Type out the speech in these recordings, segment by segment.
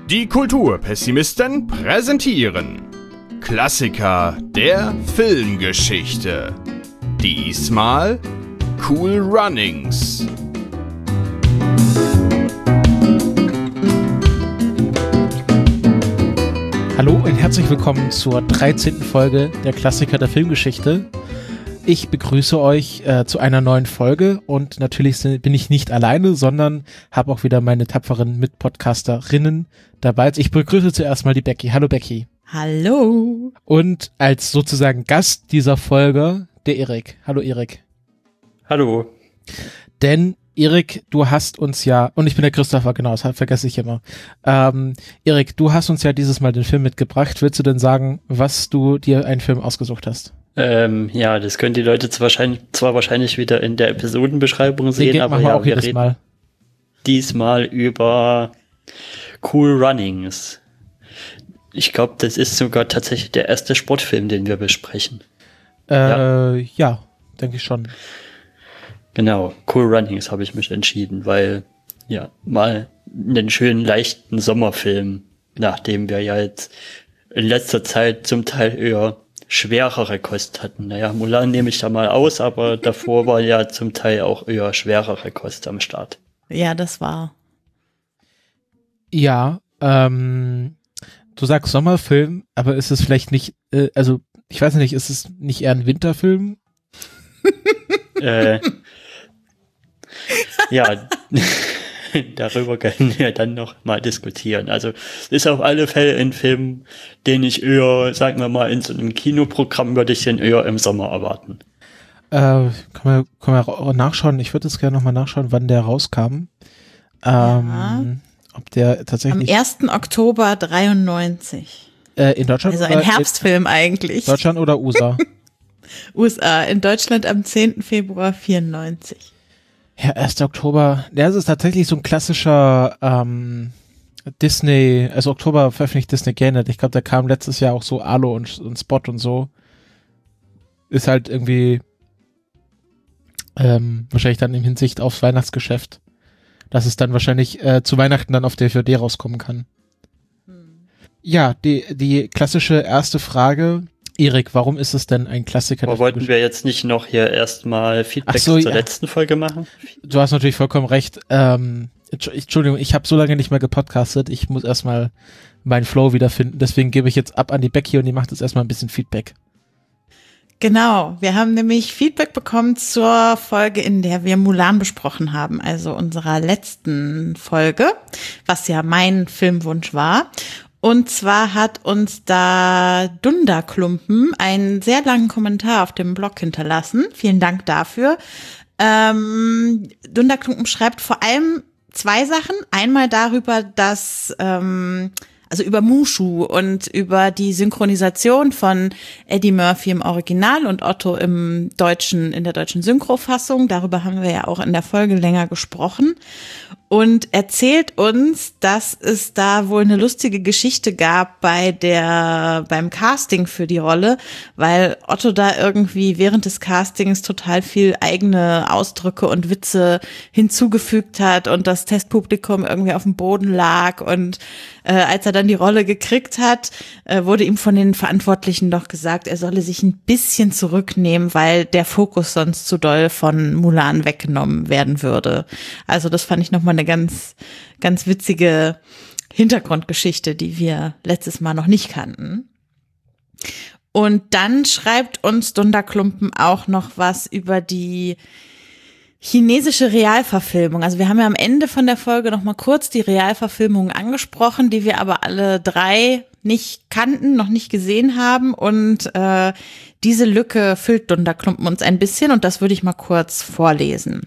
Die Kulturpessimisten präsentieren Klassiker der Filmgeschichte. Diesmal Cool Runnings. Hallo und herzlich willkommen zur 13. Folge der Klassiker der Filmgeschichte. Ich begrüße euch zu einer neuen Folge und natürlich bin ich nicht alleine, sondern habe auch wieder meine tapferen Mitpodcasterinnen dabei. Ich begrüße zuerst mal die Becky. Hallo Becky. Hallo. Und als sozusagen Gast dieser Folge der Erik. Hallo Erik. Hallo. Denn Erik, du hast uns ja, und ich bin der Christopher, genau, das vergesse ich immer. Erik, du hast uns ja dieses Mal den Film mitgebracht. Willst du denn sagen, was du dir einen Film ausgesucht hast? Ja, das können die Leute zwar wahrscheinlich wieder in der Episodenbeschreibung sehen, aber ja, wir reden diesmal über Cool Runnings. Ich glaube, das ist sogar tatsächlich der erste Sportfilm, den wir besprechen. Ja, denke ich schon. Genau, Cool Runnings habe ich mich entschieden, weil, ja, mal einen schönen, leichten Sommerfilm, nachdem wir ja jetzt in letzter Zeit zum Teil eher schwerere Kost hatten. Naja, Mulan nehme ich da mal aus, aber davor war ja zum Teil auch eher schwerere Kost am Start. Ja, das war. Ja, du sagst Sommerfilm, aber ist es vielleicht nicht, also ich weiß nicht, ist es nicht eher ein Winterfilm? Ja, darüber können wir dann noch mal diskutieren. Also ist auf alle Fälle ein Film, den ich eher, sagen wir mal, in so einem Kinoprogramm würde ich den eher im Sommer erwarten. Können wir nachschauen, ich würde jetzt gerne nochmal nachschauen, wann der rauskam. Ob der tatsächlich... Am 1. Oktober 93. In Deutschland? Also ein Herbstfilm eigentlich. Deutschland oder USA? USA, in Deutschland am 10. Februar 94. Ja, 1. Oktober. Ja, es ist tatsächlich so ein klassischer Disney, also Oktober veröffentlicht Disney gerne. Ich glaube, da kam letztes Jahr auch so Alo und Spot und so. Ist halt irgendwie wahrscheinlich dann in Hinsicht aufs Weihnachtsgeschäft, dass es dann wahrscheinlich zu Weihnachten dann auf DVD rauskommen kann. Ja, die klassische erste Frage, Erik, warum ist es denn ein Klassiker? Aber wollten wir jetzt nicht noch hier erstmal Feedback zur letzten Folge machen? Du hast natürlich vollkommen recht. Entschuldigung, ich habe so lange nicht mehr gepodcastet. Ich muss erstmal meinen Flow wiederfinden. Deswegen gebe ich jetzt ab an die Becky und die macht jetzt erstmal ein bisschen Feedback. Genau, wir haben nämlich Feedback bekommen zur Folge, in der wir Mulan besprochen haben, also unserer letzten Folge, was ja mein Filmwunsch war. Und zwar hat uns da Dunderklumpen einen sehr langen Kommentar auf dem Blog hinterlassen. Vielen Dank dafür. Dunderklumpen schreibt vor allem zwei Sachen. Einmal darüber, dass also über Mushu und über die Synchronisation von Eddie Murphy im Original und Otto in der deutschen Synchrofassung. Darüber haben wir ja auch in der Folge länger gesprochen. Und erzählt uns, dass es da wohl eine lustige Geschichte gab beim Casting für die Rolle, weil Otto da irgendwie während des Castings total viel eigene Ausdrücke und Witze hinzugefügt hat und das Testpublikum irgendwie auf dem Boden lag und als er dann die Rolle gekriegt hat, wurde ihm von den Verantwortlichen doch gesagt, er solle sich ein bisschen zurücknehmen, weil der Fokus sonst zu doll von Mulan weggenommen werden würde. Also das fand ich nochmal eine ganz, ganz witzige Hintergrundgeschichte, die wir letztes Mal noch nicht kannten. Und dann schreibt uns Dunderklumpen auch noch was über die chinesische Realverfilmung. Also wir haben ja am Ende von der Folge noch mal kurz die Realverfilmung angesprochen, die wir aber alle drei nicht kannten, noch nicht gesehen haben. Und diese Lücke füllt Dunderklumpen uns ein bisschen und das würde ich mal kurz vorlesen.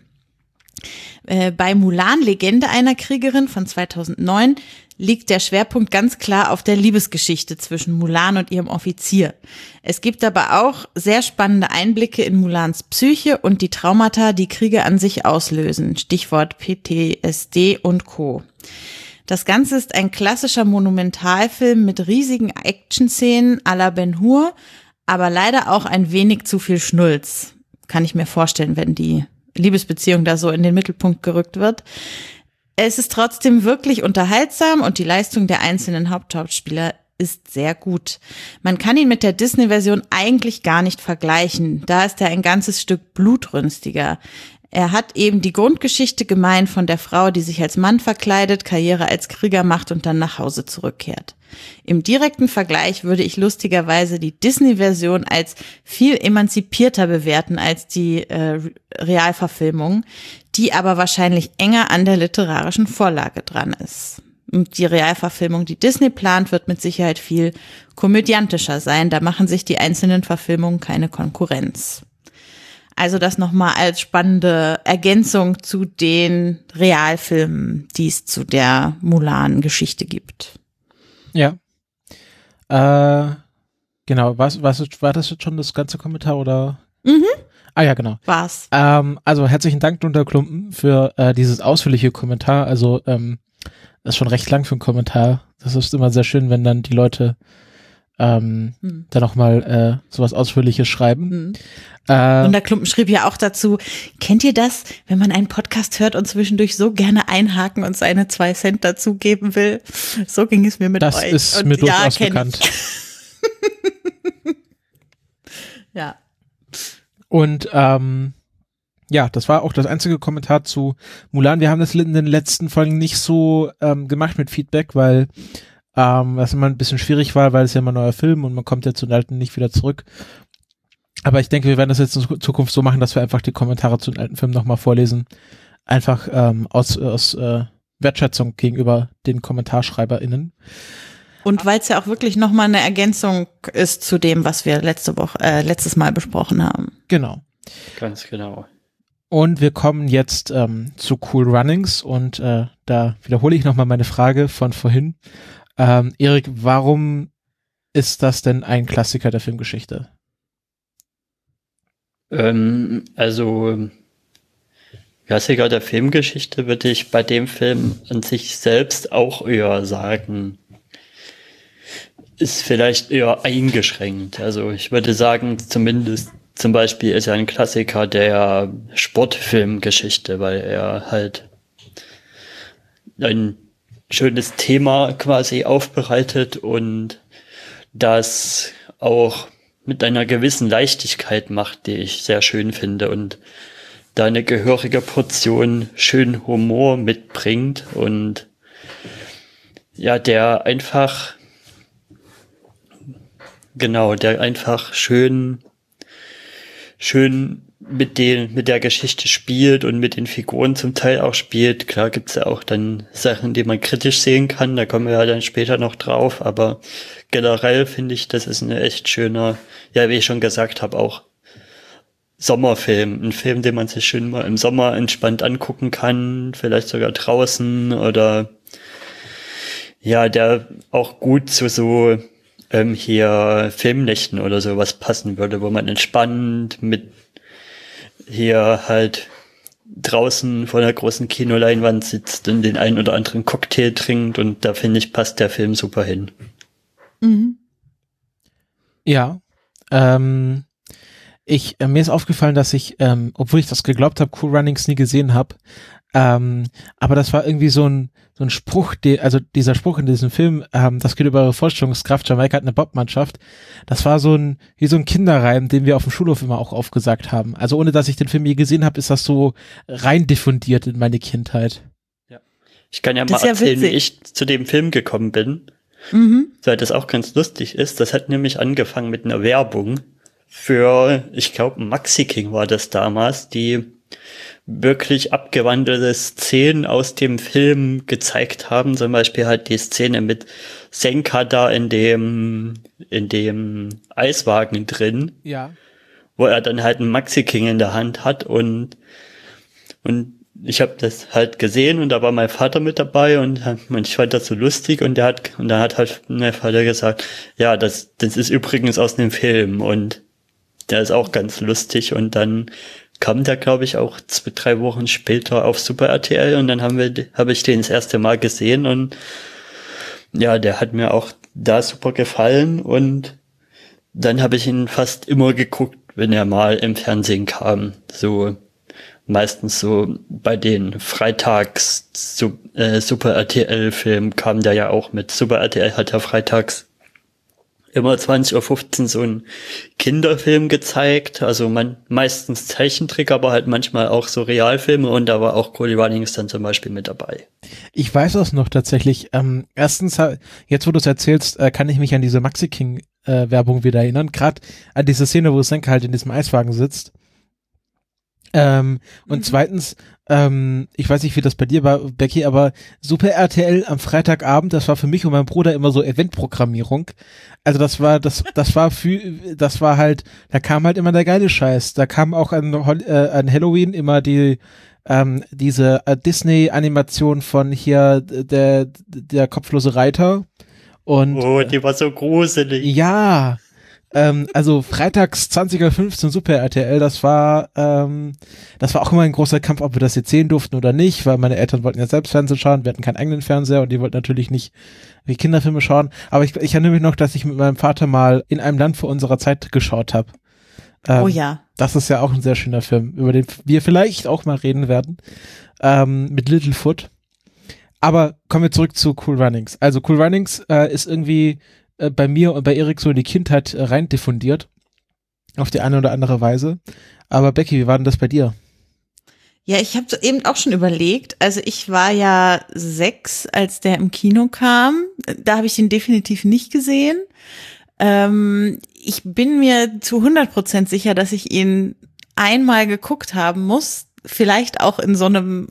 Bei Mulan, Legende einer Kriegerin von 2009, liegt der Schwerpunkt ganz klar auf der Liebesgeschichte zwischen Mulan und ihrem Offizier. Es gibt aber auch sehr spannende Einblicke in Mulans Psyche und die Traumata, die Kriege an sich auslösen. Stichwort PTSD und Co. Das Ganze ist ein klassischer Monumentalfilm mit riesigen Action-Szenen à la Ben-Hur, aber leider auch ein wenig zu viel Schnulz. Kann ich mir vorstellen, wenn die Liebesbeziehung da so in den Mittelpunkt gerückt wird. es ist trotzdem wirklich unterhaltsam und die Leistung der einzelnen Hauptschauspieler ist sehr gut. Man kann ihn mit der Disney-Version eigentlich gar nicht vergleichen. Da ist er ein ganzes Stück blutrünstiger. Er hat eben die Grundgeschichte gemein von der Frau, die sich als Mann verkleidet, Karriere als Krieger macht und dann nach Hause zurückkehrt. Im direkten Vergleich würde ich lustigerweise die Disney-Version als viel emanzipierter bewerten als die Realverfilmung, die aber wahrscheinlich enger an der literarischen Vorlage dran ist. Und die Realverfilmung, die Disney plant, wird mit Sicherheit viel komödiantischer sein. Da machen sich die einzelnen Verfilmungen keine Konkurrenz. Also das nochmal als spannende Ergänzung zu den Realfilmen, die es zu der Mulan-Geschichte gibt. Ja. Genau, war das jetzt schon das ganze Kommentar oder? Mhm. Ah ja, genau. War's. Also herzlichen Dank, Dunter Klumpen, für dieses ausführliche Kommentar. Also das ist schon recht lang für einen Kommentar. Das ist immer sehr schön, wenn dann die Leute dann nochmal sowas Ausführliches schreiben. Und der Klumpen schrieb ja auch dazu, kennt ihr das, wenn man einen Podcast hört und zwischendurch so gerne einhaken und seine 2 Cent dazugeben will? So ging es mir mit euch. Das ist mir durchaus bekannt. Ja. Und ja, das war auch das einzige Kommentar zu Mulan. Wir haben das in den letzten Folgen nicht so gemacht mit Feedback, weil das immer ein bisschen schwierig war, weil es ja immer ein neuer Film und man kommt ja zu den alten nicht wieder zurück. Aber ich denke, wir werden das jetzt in Zukunft so machen, dass wir einfach die Kommentare zu den alten Filmen nochmal vorlesen. Einfach aus Wertschätzung gegenüber den KommentarschreiberInnen. Und weil es ja auch wirklich nochmal eine Ergänzung ist zu dem, was wir letztes Mal besprochen haben. Genau. Ganz genau. Und wir kommen jetzt zu Cool Runnings und da wiederhole ich nochmal meine Frage von vorhin. Erik, warum ist das denn ein Klassiker der Filmgeschichte? Also Klassiker der Filmgeschichte würde ich bei dem Film an sich selbst auch eher sagen. Ist vielleicht eher eingeschränkt. Also ich würde sagen, zumindest zum Beispiel ist er ein Klassiker der Sportfilmgeschichte, weil er halt ein schönes Thema quasi aufbereitet und das auch mit einer gewissen Leichtigkeit macht, die ich sehr schön finde und da eine gehörige Portion schönen Humor mitbringt und ja, der einfach schön mit der Geschichte spielt und mit den Figuren zum Teil auch spielt. Klar gibt's ja auch dann Sachen, die man kritisch sehen kann, da kommen wir ja dann später noch drauf, aber generell finde ich, das ist ein echt schöner, ja, wie ich schon gesagt habe, auch Sommerfilm. Ein Film, den man sich schön mal im Sommer entspannt angucken kann, vielleicht sogar draußen oder ja, der auch gut zu so hier Filmnächten oder sowas passen würde, wo man entspannt mit hier halt draußen vor einer großen Kinoleinwand sitzt und den einen oder anderen Cocktail trinkt und da finde ich, passt der Film super hin. Mhm. Ja, mir ist aufgefallen, dass ich, obwohl ich das geglaubt habe, Cool Runnings nie gesehen habe, aber das war irgendwie so ein Spruch, also dieser Spruch in diesem Film, das geht über eure Vorstellungskraft, Jamaika hat eine Bobmannschaft, das war wie so ein Kinderreim, den wir auf dem Schulhof immer auch aufgesagt haben. Also ohne, dass ich den Film je gesehen habe, ist das so rein diffundiert in meine Kindheit. Ja. Ich kann ja mal erzählen, wie ich zu dem Film gekommen bin, weil das auch ganz lustig ist. Das hat nämlich angefangen mit einer Werbung für, ich glaube, Maxi King war das damals, die wirklich abgewandelte Szenen aus dem Film gezeigt haben, zum Beispiel halt die Szene mit Senka da in dem Eiswagen drin, ja, wo er dann halt einen Maxi King in der Hand hat und ich habe das halt gesehen und da war mein Vater mit dabei und ich fand das so lustig und dann hat halt mein Vater gesagt, ja, das ist übrigens aus dem Film und der ist auch ganz lustig und dann kam der, glaube ich, auch 2-3 Wochen später auf Super RTL und dann habe ich den das erste Mal gesehen und ja, der hat mir auch da super gefallen und dann habe ich ihn fast immer geguckt, wenn er mal im Fernsehen kam, so. meistens so bei den Freitags Super RTL-Filmen kam der ja auch mit. Super RTL hat ja freitags immer 20:15 Uhr so einen Kinderfilm gezeigt, also meistens Zeichentrick, aber halt manchmal auch so Realfilme, und da war auch Cool Runnings dann zum Beispiel mit dabei. Ich weiß das noch tatsächlich. Erstens, jetzt wo du es erzählst, kann ich mich an diese Maxi King Werbung wieder erinnern, gerade an diese Szene, wo Senke halt in diesem Eiswagen sitzt. Und zweitens, ich weiß nicht, wie das bei dir war, Becky, aber Super RTL am Freitagabend, das war für mich und meinen Bruder immer so Eventprogrammierung. Also das war halt, da kam halt immer der geile Scheiß. Da kam auch an Halloween immer diese Disney-Animation von hier der kopflose Reiter. Und die war so gruselig. ja, also freitags 20:15 Uhr Super RTL, das war auch immer ein großer Kampf, ob wir das jetzt sehen durften oder nicht, weil meine Eltern wollten ja selbst Fernsehen schauen, wir hatten keinen eigenen Fernseher und die wollten natürlich nicht wie Kinderfilme schauen, aber ich erinnere mich noch, dass ich mit meinem Vater mal in einem Land vor unserer Zeit geschaut habe. Oh ja. Das ist ja auch ein sehr schöner Film, über den wir vielleicht auch mal reden werden, mit Littlefoot. Aber kommen wir zurück zu Cool Runnings. Also Cool Runnings ist irgendwie bei mir und bei Erik so in die Kindheit rein diffundiert. Auf die eine oder andere Weise. Aber Becky, wie war denn das bei dir? Ja, ich habe eben auch schon überlegt. Also ich war ja 6, als der im Kino kam. Da habe ich ihn definitiv nicht gesehen. Ich bin mir zu 100% sicher, dass ich ihn einmal geguckt haben muss. Vielleicht auch in so einem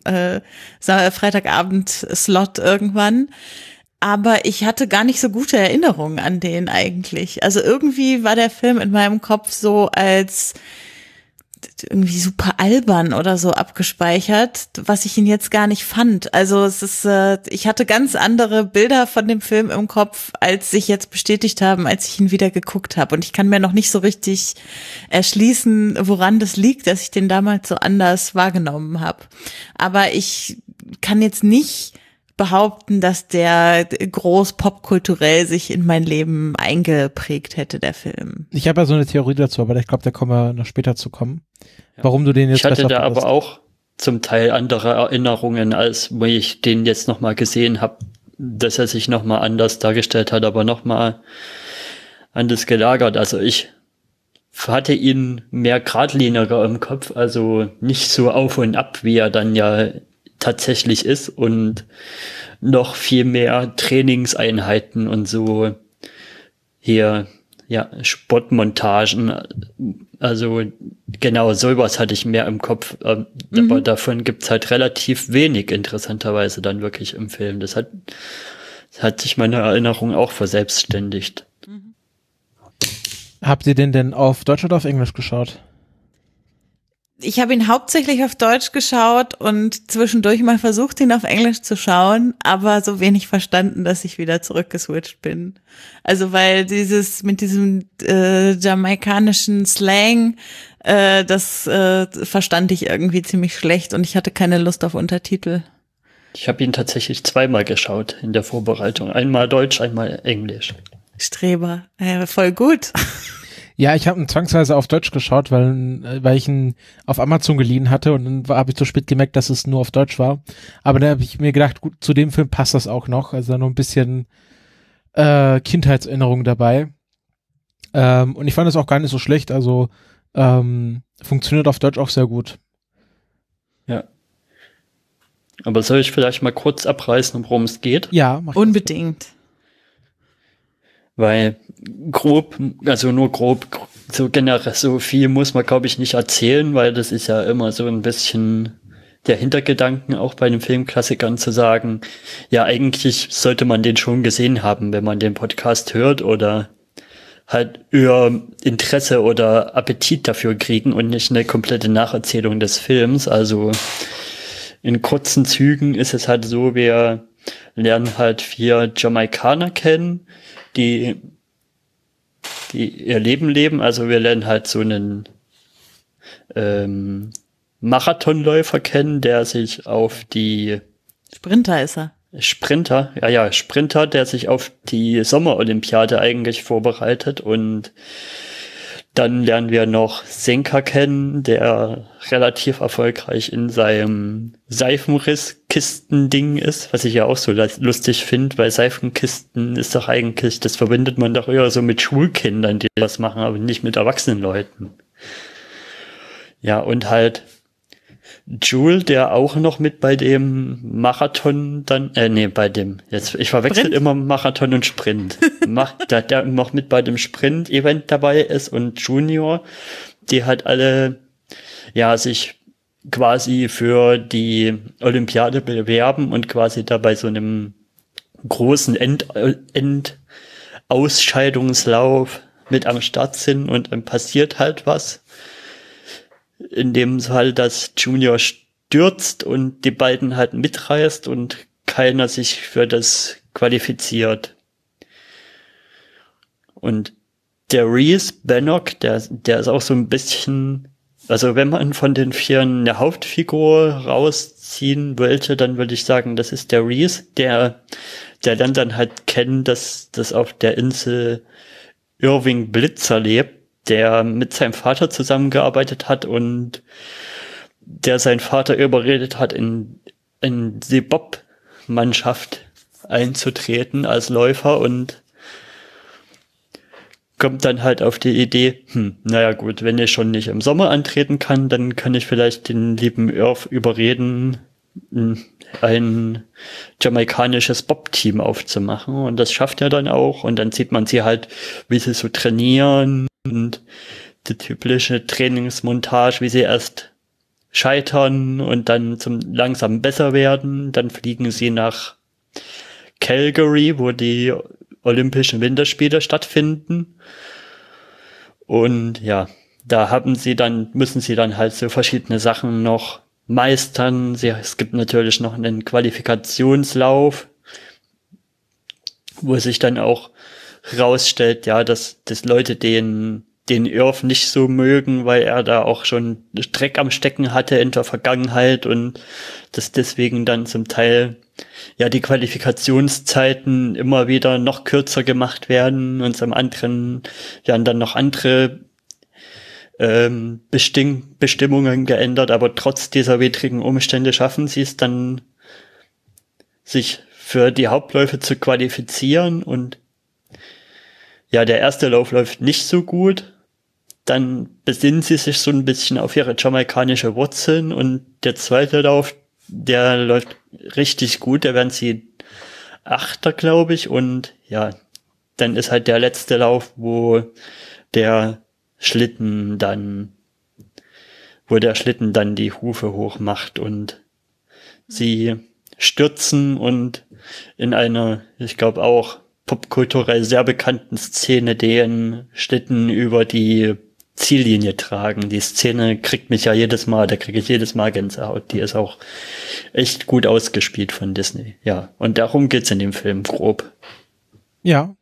Freitagabend-Slot irgendwann. Aber ich hatte gar nicht so gute Erinnerungen an den eigentlich. Also irgendwie war der Film in meinem Kopf so als irgendwie super albern oder so abgespeichert, was ich ihn jetzt gar nicht fand. Also es ist, ich hatte ganz andere Bilder von dem Film im Kopf, als sich jetzt bestätigt haben, als ich ihn wieder geguckt habe. Und ich kann mir noch nicht so richtig erschließen, woran das liegt, dass ich den damals so anders wahrgenommen habe. Aber ich kann jetzt nicht behaupten, dass der groß popkulturell sich in mein Leben eingeprägt hätte, der Film. Ich habe ja so eine Theorie dazu, aber ich glaube, da kommen wir noch später zu kommen. Ja. Warum du den jetzt besser fandest. Ich hatte da aber auch zum Teil andere Erinnerungen, als wo ich den jetzt nochmal gesehen habe, dass er sich nochmal anders dargestellt hat, aber nochmal anders gelagert. Also ich hatte ihn mehr geradliniger im Kopf, also nicht so auf und ab, wie er dann ja tatsächlich ist, und noch viel mehr Trainingseinheiten und so hier, ja, Sportmontagen, also genau sowas hatte ich mehr im Kopf, aber davon gibt's halt relativ wenig interessanterweise dann wirklich im Film. Das hat sich meine Erinnerung auch verselbstständigt. Habt ihr den denn auf Deutsch oder auf Englisch geschaut? Ich habe ihn hauptsächlich auf Deutsch geschaut und zwischendurch mal versucht, ihn auf Englisch zu schauen, aber so wenig verstanden, dass ich wieder zurückgeswitcht bin. Also weil mit diesem jamaikanischen Slang, das verstand ich irgendwie ziemlich schlecht und ich hatte keine Lust auf Untertitel. Ich habe ihn tatsächlich zweimal geschaut in der Vorbereitung. Einmal Deutsch, einmal Englisch. Streber, voll gut. Ja, ich habe ihn zwangsweise auf Deutsch geschaut, weil ich ihn auf Amazon geliehen hatte und dann habe ich so spät gemerkt, dass es nur auf Deutsch war. Aber da habe ich mir gedacht, gut, zu dem Film passt das auch noch. Also noch ein bisschen Kindheitserinnerung dabei. Und ich fand es auch gar nicht so schlecht. Also funktioniert auf Deutsch auch sehr gut. Ja. Aber soll ich vielleicht mal kurz abreißen, worum es geht? Ja, mach unbedingt. Weil grob, so generell so viel muss man, glaube ich, nicht erzählen, weil das ist ja immer so ein bisschen der Hintergedanken auch bei den Filmklassikern zu sagen, ja, eigentlich sollte man den schon gesehen haben, wenn man den Podcast hört oder halt eher Interesse oder Appetit dafür kriegen und nicht eine komplette Nacherzählung des Films. Also in kurzen Zügen ist es halt so, wir lernen halt 4 Jamaikaner kennen, die ihr Leben leben. Also wir lernen halt so einen Marathonläufer kennen, der sich auf die Sprinter ist er. Sprinter, der sich auf die Sommerolympiade eigentlich vorbereitet und Dann lernen wir noch Senka kennen, der relativ erfolgreich in seinem Seifenrisskisten-Ding ist, was ich ja auch so lustig finde, weil Seifenkisten ist doch eigentlich, das verbindet man doch eher so mit Schulkindern, die das machen, aber nicht mit erwachsenen Leuten. Ja, und halt Joel, der auch noch mit bei dem Marathon dann, ich verwechsel Sprint? immer Marathon und Sprint. Der noch mit bei dem Sprint-Event dabei ist und Junior, die halt alle, ja, sich quasi für die Olympiade bewerben und quasi da bei so einem großen Endausscheidungslauf mit am Start sind und dann passiert halt was. In dem Fall, dass Junior stürzt und die beiden halt mitreißt und keiner sich für das qualifiziert. Und der Reese Bannock, der ist auch so ein bisschen, also wenn man von den vier eine Hauptfigur rausziehen wollte, dann würde ich sagen, das ist der Reese, der lernt dann halt kennen, dass das auf der Insel Irving Blitzer lebt, der mit seinem Vater zusammengearbeitet hat und der seinen Vater überredet hat, in die Bob-Mannschaft einzutreten als Läufer und kommt dann halt auf die Idee, naja gut, wenn ich schon nicht im Sommer antreten kann, dann kann ich vielleicht den lieben Irv überreden, ein jamaikanisches Bob-Team aufzumachen und das schafft er dann auch und dann sieht man sie halt, wie sie so trainieren und die typische Trainingsmontage, wie sie erst scheitern und dann zum langsam besser werden, dann fliegen sie nach Calgary, wo die Olympischen Winterspiele stattfinden und ja, da müssen sie dann halt so verschiedene Sachen noch meistern. Es gibt natürlich noch einen Qualifikationslauf, wo sich dann auch rausstellt, ja, dass Leute den Irv nicht so mögen, weil er da auch schon Dreck am Stecken hatte in der Vergangenheit und dass deswegen dann zum Teil ja die Qualifikationszeiten immer wieder noch kürzer gemacht werden und zum anderen ja dann noch andere Bestimmungen geändert, aber trotz dieser widrigen Umstände schaffen sie es dann, sich für die Hauptläufe zu qualifizieren und ja, der erste Lauf läuft nicht so gut, dann besinnen sie sich so ein bisschen auf ihre jamaikanische Wurzeln und der zweite Lauf, der läuft richtig gut, da werden sie Achter, glaube ich, und ja, dann ist halt der letzte Lauf, wo der Schlitten dann die Hufe hoch macht und sie stürzen und in einer, ich glaube auch popkulturell sehr bekannten Szene den Schlitten über die Ziellinie tragen. Die Szene kriege ich jedes Mal Gänsehaut. Die ist auch echt gut ausgespielt von Disney. Ja, und darum geht's in dem Film grob. Ja.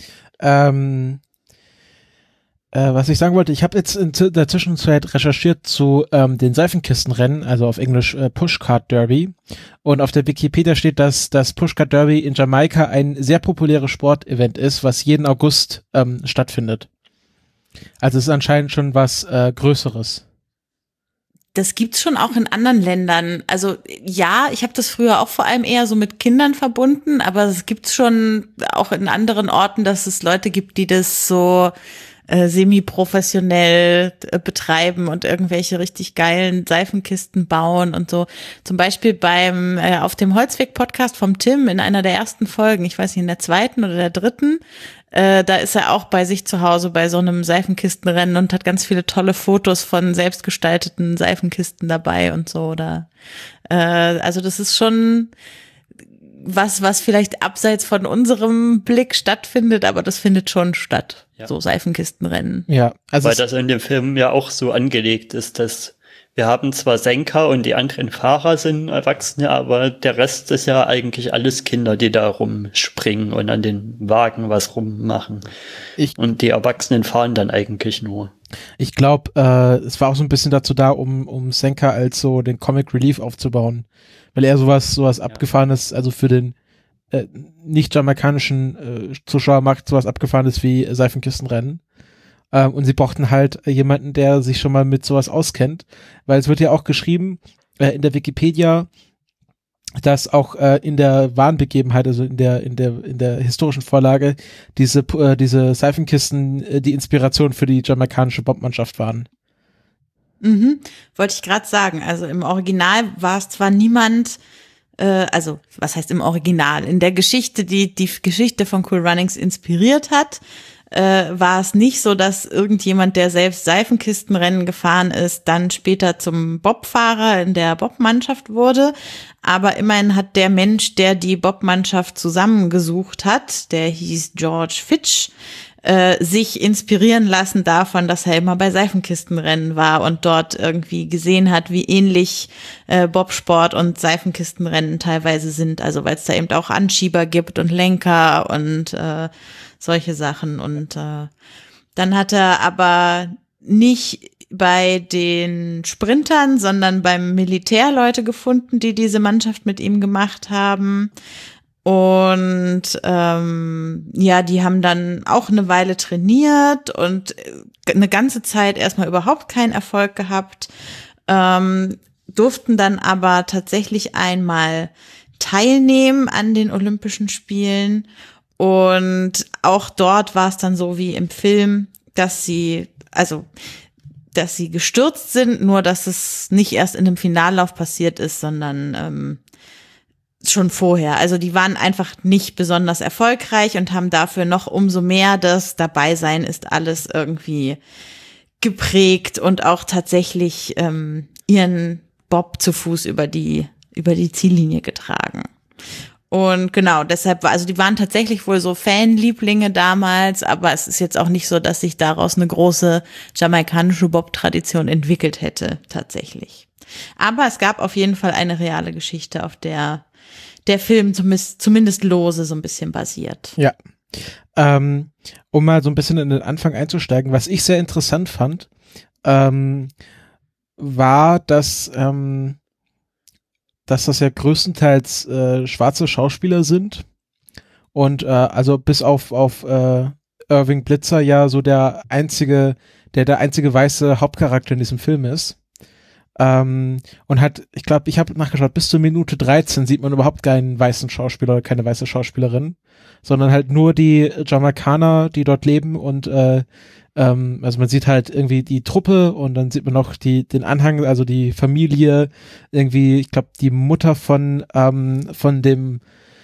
Was ich sagen wollte, ich habe jetzt in der Zwischenzeit recherchiert zu den Seifenkistenrennen, also auf Englisch Pushcart Derby. Und auf der Wikipedia steht, dass das Pushcart Derby in Jamaika ein sehr populäres Sportevent ist, was jeden August stattfindet. Also es ist anscheinend schon was Größeres. Das gibt's schon auch in anderen Ländern. Also ja, ich habe das früher auch vor allem eher so mit Kindern verbunden, aber es gibt's schon auch in anderen Orten, dass es Leute gibt, die das so semi-professionell betreiben und irgendwelche richtig geilen Seifenkisten bauen und so. Zum Beispiel auf dem Holzweg-Podcast vom Tim in einer der ersten Folgen, ich weiß nicht, in der zweiten oder der dritten, da ist er auch bei sich zu Hause bei so einem Seifenkistenrennen und hat ganz viele tolle Fotos von selbstgestalteten Seifenkisten dabei und so. Also das ist schon was vielleicht abseits von unserem Blick stattfindet, aber das findet schon statt. Ja. So Seifenkistenrennen. Ja, also weil das in dem Film ja auch so angelegt ist, dass wir haben zwar Senka und die anderen Fahrer sind Erwachsene, aber der Rest ist ja eigentlich alles Kinder, die da rumspringen und an den Wagen was rummachen. Und die Erwachsenen fahren dann eigentlich nur. Ich glaube, es war auch so ein bisschen dazu da, um Senka als so den Comic Relief aufzubauen. Weil er sowas Abgefahrenes, also für den nicht jamaikanischen Zuschauermarkt sowas Abgefahrenes wie Seifenkistenrennen. Und sie brauchten halt jemanden, der sich schon mal mit sowas auskennt, weil es wird ja auch geschrieben in der Wikipedia, dass auch in der wahren Begebenheit, also in der historischen Vorlage, diese Seifenkisten die Inspiration für die jamaikanische Bobmannschaft waren. Mhm. Wollte ich gerade sagen. Also im Original war es zwar niemand, also was heißt im Original? In der Geschichte, die Geschichte von Cool Runnings inspiriert hat, war es nicht so, dass irgendjemand, der selbst Seifenkistenrennen gefahren ist, dann später zum Bobfahrer in der Bobmannschaft wurde. Aber immerhin hat der Mensch, der die Bobmannschaft zusammengesucht hat, der hieß George Fitch, sich inspirieren lassen davon, dass er immer bei Seifenkistenrennen war und dort irgendwie gesehen hat, wie ähnlich Bobsport und Seifenkistenrennen teilweise sind. Also weil es da eben auch Anschieber gibt und Lenker und solche Sachen. Und dann hat er aber nicht bei den Sprintern, sondern beim Militär Leute gefunden, die diese Mannschaft mit ihm gemacht haben. Und ja, die haben dann auch eine Weile trainiert und eine ganze Zeit erstmal überhaupt keinen Erfolg gehabt, durften dann aber tatsächlich einmal teilnehmen an den Olympischen Spielen. Und auch dort war es dann so wie im Film, dass sie gestürzt sind, nur dass es nicht erst in dem Finallauf passiert ist, sondern schon vorher. Also die waren einfach nicht besonders erfolgreich und haben dafür noch umso mehr das Dabeisein ist alles irgendwie geprägt und auch tatsächlich ihren Bob zu Fuß über die Ziellinie getragen. Und genau, deshalb also die waren tatsächlich wohl so Fanlieblinge damals, aber es ist jetzt auch nicht so, dass sich daraus eine große jamaikanische Bob-Tradition entwickelt hätte, tatsächlich. Aber es gab auf jeden Fall eine reale Geschichte, auf der Film zumindest lose so ein bisschen basiert. Ja, um mal so ein bisschen in den Anfang einzusteigen, was ich sehr interessant fand, war, dass das ja größtenteils schwarze Schauspieler sind und also bis auf Irving Blitzer ja so der einzige weiße Hauptcharakter in diesem Film ist. Und ich glaube, ich habe nachgeschaut, bis zur Minute 13 sieht man überhaupt keinen weißen Schauspieler oder keine weiße Schauspielerin, sondern halt nur die Jamaikaner, die dort leben und also man sieht halt irgendwie die Truppe und dann sieht man noch den Anhang, also die Familie, irgendwie, ich glaube, die Mutter von dem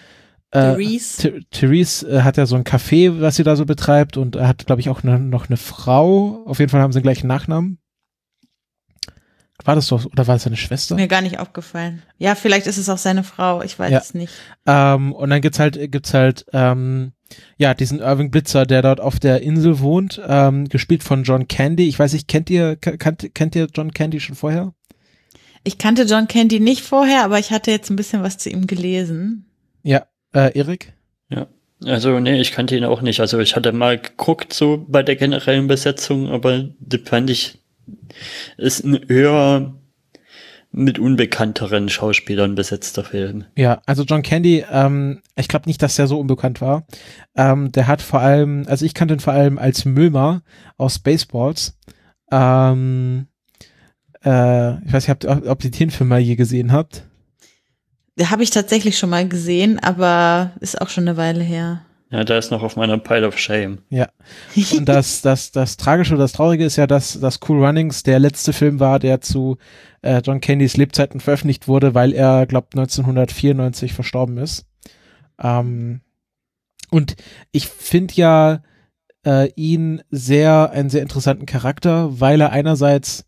Therese hat ja so ein Café, was sie da so betreibt und hat, glaube ich, auch noch eine Frau. Auf jeden Fall haben sie den gleichen Nachnamen. War das so, oder war das seine Schwester? Mir gar nicht aufgefallen. Ja, vielleicht ist es auch seine Frau, ich weiß es nicht. Und dann gibt's halt ja, diesen Irving Blitzer, der dort auf der Insel wohnt, gespielt von John Candy. Ich weiß nicht, kennt ihr John Candy schon vorher? Ich kannte John Candy nicht vorher, aber ich hatte jetzt ein bisschen was zu ihm gelesen. Ja, Erik? Ja, also nee, ich kannte ihn auch nicht. Also ich hatte mal geguckt so bei der generellen Besetzung, aber das fand ich ist ein eher mit unbekannteren Schauspielern besetzter Film. Ja, also John Candy, ich glaube nicht, dass der so unbekannt war. Der hat vor allem, also ich kannte ihn vor allem als Mömer aus Spaceballs. Ich weiß nicht, ob ihr den Film mal je gesehen habt. Den habe ich tatsächlich schon mal gesehen, aber ist auch schon eine Weile her. Ja, der ist noch auf meiner Pile of Shame. Ja. Und das Tragische oder das Traurige ist ja, dass Cool Runnings der letzte Film war, der zu John Candys Lebzeiten veröffentlicht wurde, weil er, glaubt, 1994 verstorben ist. Und ich finde ja ihn einen sehr interessanten Charakter, weil er einerseits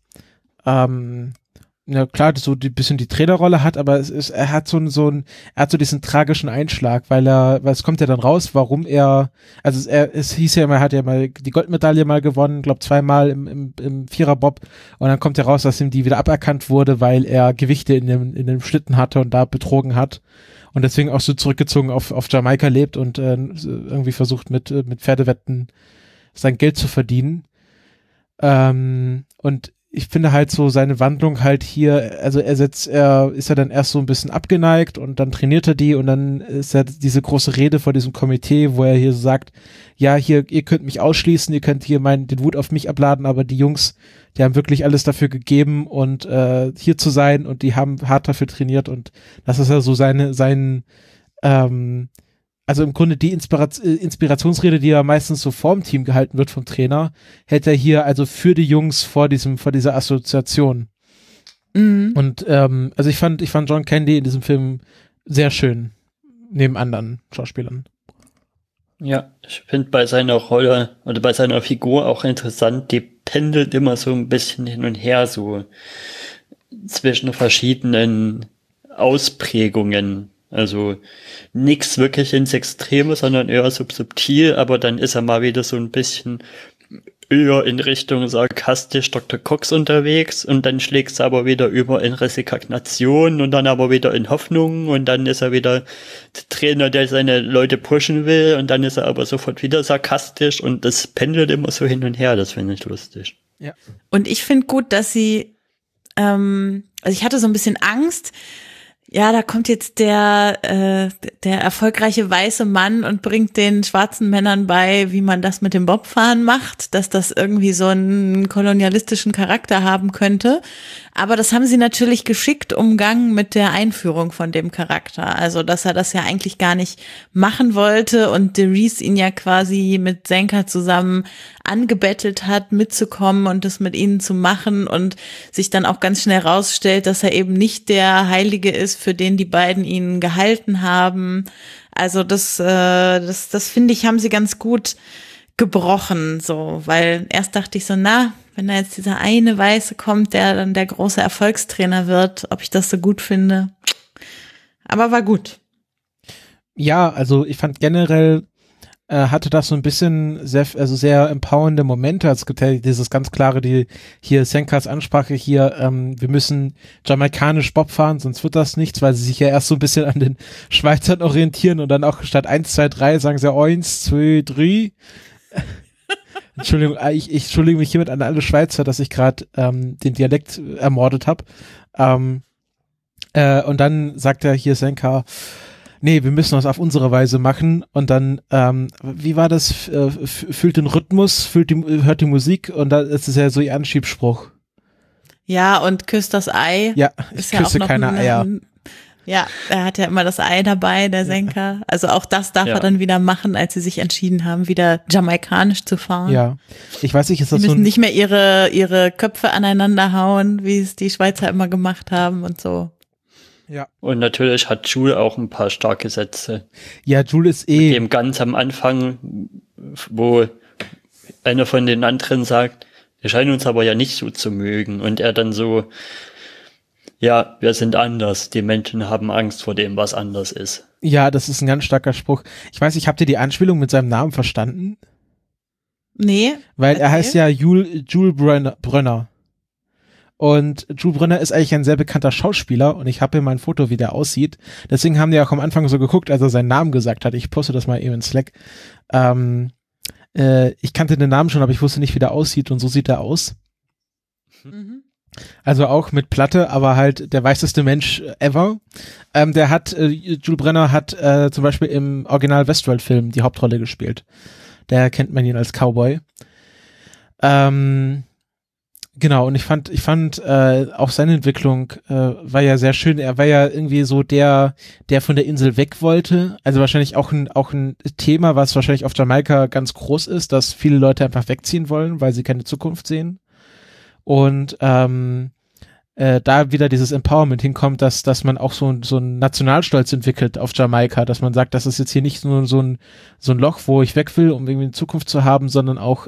ja klar, so ein bisschen die Trainerrolle hat, aber er hat so diesen tragischen Einschlag, weil es kommt ja dann raus, warum es hieß ja immer, er hat ja mal die Goldmedaille mal gewonnen, glaube 2-mal im Viererbob und dann kommt ja raus, dass ihm die wieder aberkannt wurde, weil er Gewichte in dem Schlitten hatte und da betrogen hat und deswegen auch so zurückgezogen auf Jamaika lebt und irgendwie versucht mit Pferdewetten sein Geld zu verdienen. Und ich finde halt so seine Wandlung halt hier, also ist er dann erst so ein bisschen abgeneigt und dann trainiert er die und dann ist ja diese große Rede vor diesem Komitee, wo er hier so sagt, ja, hier, ihr könnt mich ausschließen, ihr könnt hier den Wut auf mich abladen, aber die Jungs, die haben wirklich alles dafür gegeben und hier zu sein und die haben hart dafür trainiert und das ist ja so also im Grunde die Inspirationsrede, die ja meistens so vorm Team gehalten wird vom Trainer, hält er hier also für die Jungs vor dieser Assoziation. Mhm. Und also ich fand John Candy in diesem Film sehr schön, neben anderen Schauspielern. Ja, ich finde bei seiner Rolle oder bei seiner Figur auch interessant, die pendelt immer so ein bisschen hin und her, so zwischen verschiedenen Ausprägungen. Also nichts wirklich ins Extreme, sondern eher so subtil, aber dann ist er mal wieder so ein bisschen eher in Richtung sarkastisch Dr. Cox unterwegs und dann schlägt es aber wieder über in Resignation und dann aber wieder in Hoffnung und dann ist er wieder der Trainer, der seine Leute pushen will und dann ist er aber sofort wieder sarkastisch und das pendelt immer so hin und her, das finde ich lustig. Ja. Und ich finde gut, dass sie, also ich hatte so ein bisschen Angst, ja, da kommt jetzt der erfolgreiche weiße Mann und bringt den schwarzen Männern bei, wie man das mit dem Bobfahren macht, dass das irgendwie so einen kolonialistischen Charakter haben könnte. Aber das haben sie natürlich geschickt umgangen mit der Einführung von dem Charakter. Also, dass er das ja eigentlich gar nicht machen wollte und Derice ihn ja quasi mit Senka zusammen angebettelt hat, mitzukommen und das mit ihnen zu machen und sich dann auch ganz schnell rausstellt, dass er eben nicht der Heilige ist, für den die beiden ihn gehalten haben. Also das finde ich, haben sie ganz gut gebrochen, so, weil erst dachte ich so, wenn da jetzt dieser eine Weiße kommt, der dann der große Erfolgstrainer wird, ob ich das so gut finde. Aber war gut. Ja, also ich fand generell hatte das so ein bisschen sehr empowernde Momente. Also es gibt ja dieses ganz klare, hier Senkas Ansprache hier, wir müssen jamaikanisch Bob fahren, sonst wird das nichts, weil sie sich ja erst so ein bisschen an den Schweizern orientieren und dann auch statt 1, 2, 3 sagen sie 1, 2, 3. Entschuldigung, ich entschuldige mich hiermit an alle Schweizer, dass ich gerade den Dialekt ermordet habe. Und dann sagt er hier Senka, nee, wir müssen das auf unsere Weise machen und dann, wie war das, fühlt den Rhythmus, hört die Musik und dann ist es ja so ihr Anschiebspruch. Ja, und küsst das Ei. Ja, ich küsse keine Eier. Ja, er hat ja immer das Ei dabei, der Senka. Also auch das darf er dann wieder machen, als sie sich entschieden haben, wieder jamaikanisch zu fahren. Ja, ich weiß nicht, ist das sie müssen nicht mehr ihre Köpfe aneinander hauen, wie es die Schweizer immer gemacht haben und so. Ja. Und natürlich hat Jules auch ein paar starke Sätze. Ja, Jules ist mit dem ganz am Anfang, wo einer von den anderen sagt, wir scheinen uns aber ja nicht so zu mögen. Und er dann so, ja, wir sind anders. Die Menschen haben Angst vor dem, was anders ist. Ja, das ist ein ganz starker Spruch. Ich weiß nicht, habt ihr die Anspielung mit seinem Namen verstanden? Nee. Weil er heißt ja Jules Brönner. Und Jules Brönner ist eigentlich ein sehr bekannter Schauspieler und ich habe hier mal ein Foto, wie der aussieht. Deswegen haben die auch am Anfang so geguckt, als er seinen Namen gesagt hat. Ich poste das mal eben in Slack. Ich kannte den Namen schon, aber ich wusste nicht, wie der aussieht und so sieht er aus. Mhm. Also auch mit Platte, aber halt der weißeste Mensch ever. Jules Brönner hat zum Beispiel im Original Westworld-Film die Hauptrolle gespielt. Daher kennt man ihn als Cowboy. Genau, und ich fand auch seine Entwicklung war ja sehr schön. Er war ja irgendwie so der von der Insel weg wollte. Also wahrscheinlich auch ein Thema, was wahrscheinlich auf Jamaika ganz groß ist, dass viele Leute einfach wegziehen wollen, weil sie keine Zukunft sehen. Und da wieder dieses Empowerment hinkommt, dass man auch so einen Nationalstolz entwickelt auf Jamaika, dass man sagt, das ist jetzt hier nicht nur so ein Loch, wo ich weg will, um irgendwie eine Zukunft zu haben, sondern auch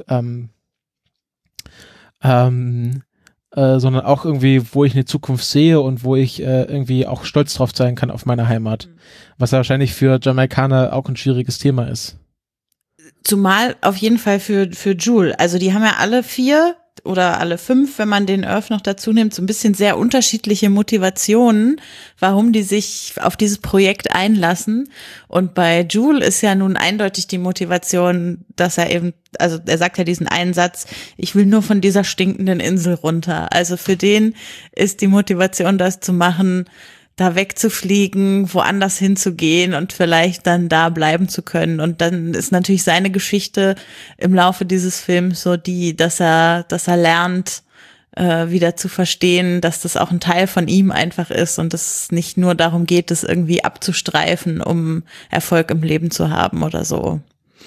irgendwie, wo ich eine Zukunft sehe und wo ich irgendwie auch stolz drauf sein kann auf meine Heimat. Was ja wahrscheinlich für Jamaikaner auch ein schwieriges Thema ist. Zumal auf jeden Fall für Jules. Also die haben ja alle 4 oder alle 5, wenn man den Earth noch dazu nimmt, so ein bisschen sehr unterschiedliche Motivationen, warum die sich auf dieses Projekt einlassen. Und bei Joel ist ja nun eindeutig die Motivation, dass er eben, also er sagt ja diesen einen Satz, ich will nur von dieser stinkenden Insel runter. Also für den ist die Motivation, das zu machen, da wegzufliegen, woanders hinzugehen und vielleicht dann da bleiben zu können. Und dann ist natürlich seine Geschichte im Laufe dieses Films so dass er lernt, wieder zu verstehen, dass das auch ein Teil von ihm einfach ist und es nicht nur darum geht, das irgendwie abzustreifen, um Erfolg im Leben zu haben oder so.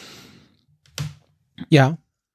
Ja.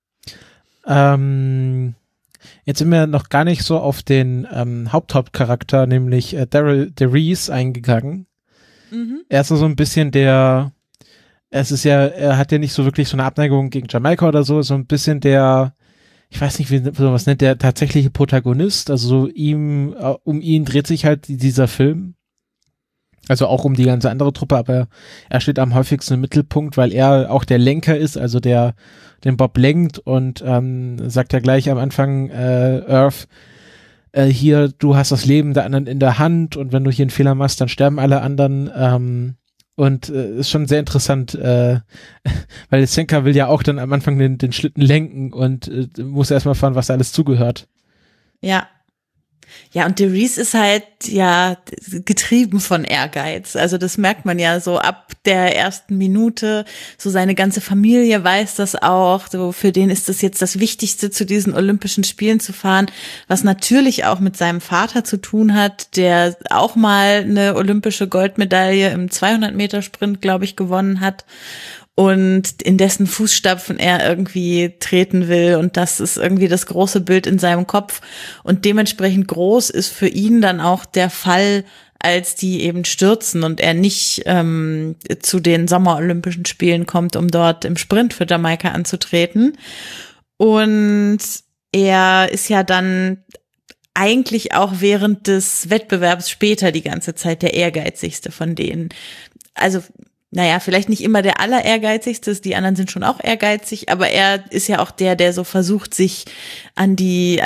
Jetzt sind wir noch gar nicht so auf den Hauptcharakter, nämlich Daryl DeReese eingegangen. Mhm. Er ist so ein bisschen er hat ja nicht so wirklich so eine Abneigung gegen Jamaika oder so, so ein bisschen ich weiß nicht, wie man was nennt, der tatsächliche Protagonist, also so um ihn dreht sich halt dieser Film. Also auch um die ganze andere Truppe, aber er steht am häufigsten im Mittelpunkt, weil er auch der Lenker ist, also der den Bob lenkt und sagt ja gleich am Anfang, Earth, hier, du hast das Leben der anderen in der Hand und wenn du hier einen Fehler machst, dann sterben alle anderen. Und ist schon sehr interessant, weil Senka will ja auch dann am Anfang den Schlitten lenken und muss erstmal fahren, was da alles zugehört. Ja. Ja, und DeReese ist halt ja getrieben von Ehrgeiz. Also das merkt man ja so ab der ersten Minute. So seine ganze Familie weiß das auch. So für den ist das jetzt das Wichtigste, zu diesen Olympischen Spielen zu fahren, was natürlich auch mit seinem Vater zu tun hat, der auch mal eine olympische Goldmedaille im 200-Meter-Sprint, glaube ich, gewonnen hat. Und in dessen Fußstapfen er irgendwie treten will. Und das ist irgendwie das große Bild in seinem Kopf. Und dementsprechend groß ist für ihn dann auch der Fall, als die eben stürzen und er nicht zu den Sommerolympischen Spielen kommt, um dort im Sprint für Jamaika anzutreten. Und er ist ja dann eigentlich auch während des Wettbewerbs später die ganze Zeit der ehrgeizigste von denen. Also naja, vielleicht nicht immer der allerehrgeizigste, die anderen sind schon auch ehrgeizig, aber er ist ja auch der so versucht, sich an die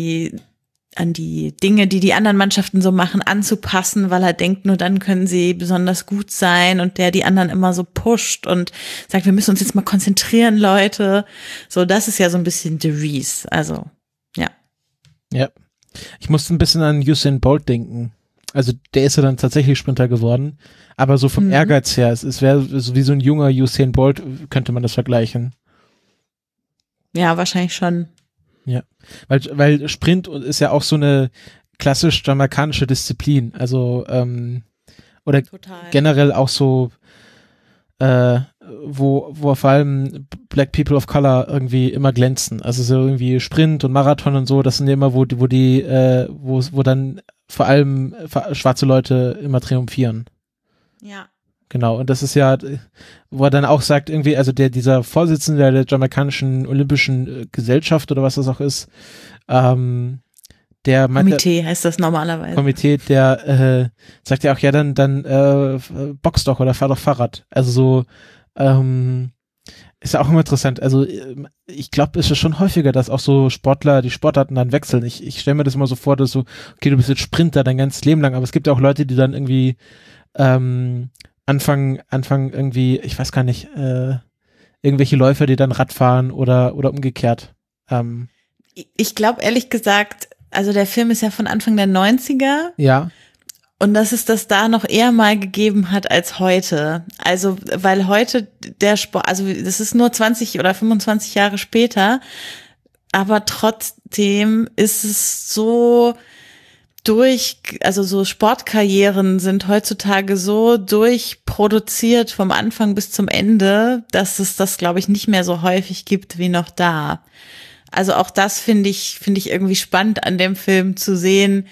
Dinge, die anderen Mannschaften so machen, anzupassen, weil er denkt, nur dann können sie besonders gut sein und der die anderen immer so pusht und sagt, wir müssen uns jetzt mal konzentrieren, Leute. So, das ist ja so ein bisschen DeReese, also, ja. Ja, ich musste ein bisschen an Usain Bolt denken. Also der ist ja dann tatsächlich Sprinter geworden, aber so vom Ehrgeiz her, es wäre so wie so ein junger Usain Bolt, könnte man das vergleichen. Ja, wahrscheinlich schon. Ja, weil Sprint ist ja auch so eine klassisch jamaikanische Disziplin, also oder total. Generell auch so, wo vor allem Black People of Color irgendwie immer glänzen, also so irgendwie Sprint und Marathon und so, das sind ja immer, wo dann vor allem schwarze Leute immer triumphieren. Ja. Genau, und das ist ja, wo er dann auch sagt, irgendwie, also dieser Vorsitzende der jamaikanischen Olympischen Gesellschaft oder was das auch ist, der Komitee heißt das normalerweise. Komitee, der sagt ja auch, ja, dann box doch oder fahr doch Fahrrad. Also so, ist ja auch immer interessant. Also ich glaube, es ist schon häufiger, dass auch so Sportler die Sportarten dann wechseln. Ich stelle mir das immer so vor, dass so, okay, du bist jetzt Sprinter dein ganzes Leben lang, aber es gibt ja auch Leute, die dann irgendwie anfangen irgendwie, ich weiß gar nicht, irgendwelche Läufer, die dann Rad fahren oder umgekehrt. Ich glaube ehrlich gesagt, also der Film ist ja von Anfang der 90er. Ja. Und dass es das da noch eher mal gegeben hat als heute. Also, weil heute der Sport, also das ist nur 20 oder 25 Jahre später, aber trotzdem ist es so also so Sportkarrieren sind heutzutage so durchproduziert vom Anfang bis zum Ende, dass es das, glaube ich, nicht mehr so häufig gibt wie noch da. Also auch das finde ich irgendwie spannend an dem Film zu sehen,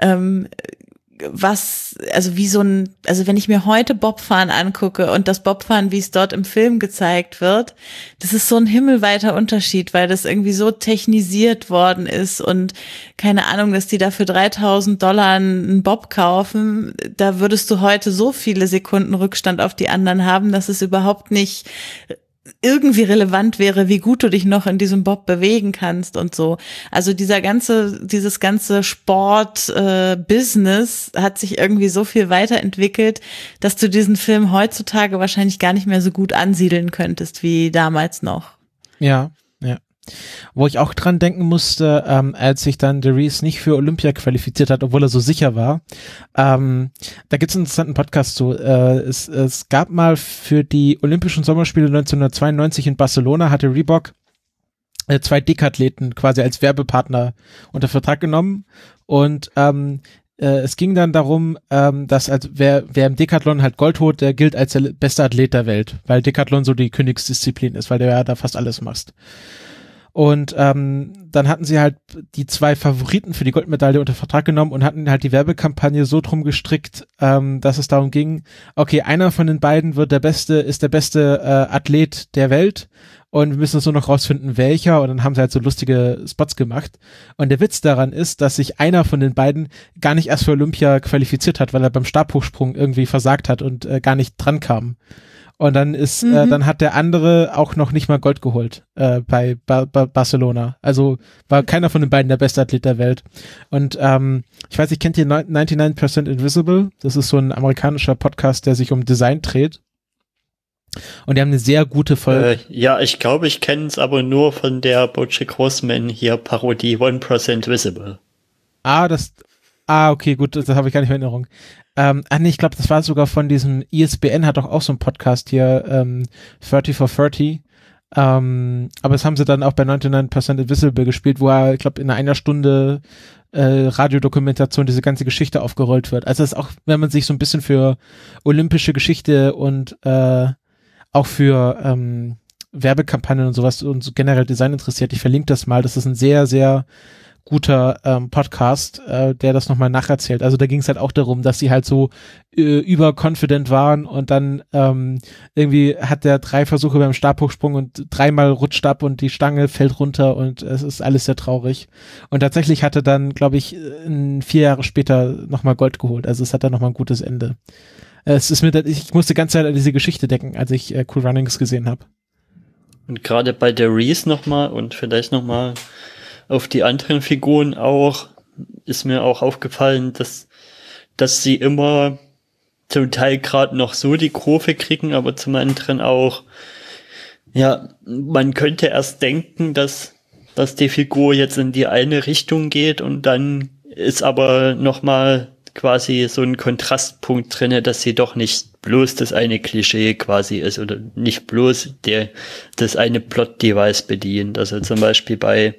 also wenn ich mir heute Bobfahren angucke und das Bobfahren, wie es dort im Film gezeigt wird, das ist so ein himmelweiter Unterschied, weil das irgendwie so technisiert worden ist und keine Ahnung, dass die da für $3.000 einen Bob kaufen, da würdest du heute so viele Sekunden Rückstand auf die anderen haben, dass es überhaupt nicht irgendwie relevant wäre, wie gut du dich noch in diesem Bob bewegen kannst und so. Also dieses ganze Sport-Business hat sich irgendwie so viel weiterentwickelt, dass du diesen Film heutzutage wahrscheinlich gar nicht mehr so gut ansiedeln könntest wie damals noch. Ja. Wo ich auch dran denken musste, als sich dann Derice nicht für Olympia qualifiziert hat, obwohl er so sicher war. Da gibt's einen interessanten Podcast zu. Es gab mal für die Olympischen Sommerspiele 1992 in Barcelona, hatte Reebok 2 Dekathleten quasi als Werbepartner unter Vertrag genommen und es ging dann darum, dass wer im Decathlon halt Gold holt, der gilt als der beste Athlet der Welt, weil Decathlon so die Königsdisziplin ist, weil du ja da fast alles machst. Und dann hatten sie halt die 2 Favoriten für die Goldmedaille unter Vertrag genommen und hatten halt die Werbekampagne so drum gestrickt, dass es darum ging, okay, einer von den beiden ist der beste Athlet der Welt und wir müssen so noch rausfinden, welcher, und dann haben sie halt so lustige Spots gemacht. Und der Witz daran ist, dass sich einer von den beiden gar nicht erst für Olympia qualifiziert hat, weil er beim Stabhochsprung irgendwie versagt hat und gar nicht dran kam. Und dann dann hat der andere auch noch nicht mal Gold geholt bei Barcelona. Also war keiner von den beiden der beste Athlet der Welt. Und ich weiß nicht, kennt ihr 99% Invisible? Das ist so ein amerikanischer Podcast, der sich um Design dreht. Und die haben eine sehr gute Folge. Ja, ich glaube, ich kenne es aber nur von der BoJack Horseman hier Parodie 1% Visible. Okay, gut, das habe ich gar nicht mehr in Erinnerung. Nee, ich glaube, das war sogar von diesem ISBN, hat doch auch so einen Podcast hier, 30 for 30. Aber das haben sie dann auch bei 99% Invisible gespielt, wo er, ich glaube, in einer Stunde Radiodokumentation diese ganze Geschichte aufgerollt wird. Also das ist auch, wenn man sich so ein bisschen für olympische Geschichte und auch für Werbekampagnen und sowas und so generell Design interessiert, ich verlinke das mal. Das ist ein sehr, sehr guter Podcast, der das nochmal nacherzählt. Also da ging es halt auch darum, dass sie halt so überconfident waren und dann irgendwie hat der 3 Versuche beim Stabhochsprung und 3-mal rutscht ab und die Stange fällt runter und es ist alles sehr traurig. Und tatsächlich hatte dann, glaube ich, 4 Jahre später nochmal Gold geholt. Also es hat dann nochmal ein gutes Ende. Ich musste die ganze Zeit an diese Geschichte denken, als ich Cool Runnings gesehen habe. Und gerade bei der Reese nochmal und vielleicht nochmal auf die anderen Figuren auch, ist mir auch aufgefallen, dass sie immer zum Teil gerade noch so die Kurve kriegen, aber zum anderen auch, ja, man könnte erst denken, dass die Figur jetzt in die eine Richtung geht und dann ist aber nochmal quasi so ein Kontrastpunkt drinne, dass sie doch nicht bloß das eine Klischee quasi ist oder nicht bloß das eine Plot-Device bedient. Also zum Beispiel bei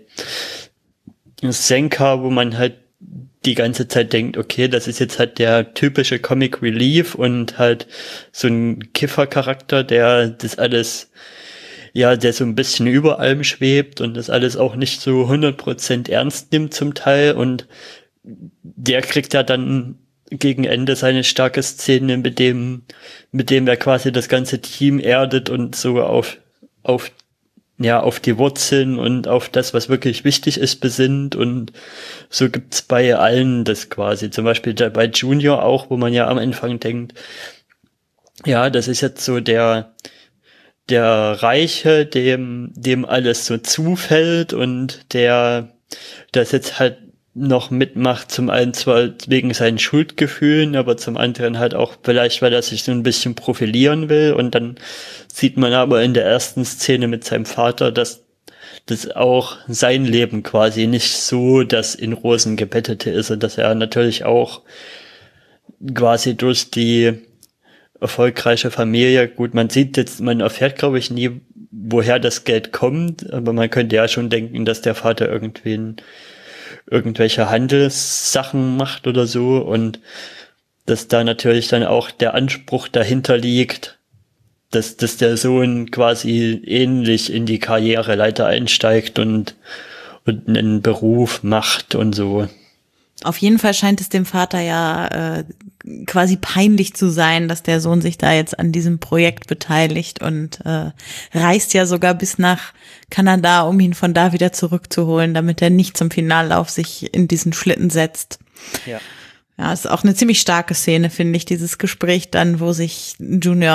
Senka, wo man halt die ganze Zeit denkt, okay, das ist jetzt halt der typische Comic Relief und halt so ein Kiffer-Charakter, der das alles, ja, der so ein bisschen über allem schwebt und das alles auch nicht so 100% ernst nimmt zum Teil und der kriegt ja dann gegen Ende seine starke Szene, mit dem er quasi das ganze Team erdet und so auf die Wurzeln und auf das, was wirklich wichtig ist, besinnt und so gibt's bei allen das quasi. Zum Beispiel bei Junior auch, wo man ja am Anfang denkt, ja, das ist jetzt so der Reiche, dem alles so zufällt und der das jetzt halt noch mitmacht, zum einen zwar wegen seinen Schuldgefühlen, aber zum anderen halt auch vielleicht, weil er sich so ein bisschen profilieren will und dann sieht man aber in der ersten Szene mit seinem Vater, dass das auch sein Leben quasi nicht so das in Rosen gebettete ist und dass er natürlich auch quasi durch die erfolgreiche Familie, gut, man erfährt glaube ich nie, woher das Geld kommt, aber man könnte ja schon denken, dass der Vater irgendwelche Handelssachen macht oder so und dass da natürlich dann auch der Anspruch dahinter liegt, dass der Sohn quasi ähnlich in die Karriereleiter einsteigt und einen Beruf macht und so. Auf jeden Fall scheint es dem Vater ja quasi peinlich zu sein, dass der Sohn sich da jetzt an diesem Projekt beteiligt und reist ja sogar bis nach Kanada, um ihn von da wieder zurückzuholen, damit er nicht zum Finallauf sich in diesen Schlitten setzt. Ja, ist auch eine ziemlich starke Szene, finde ich, dieses Gespräch dann, wo sich Junior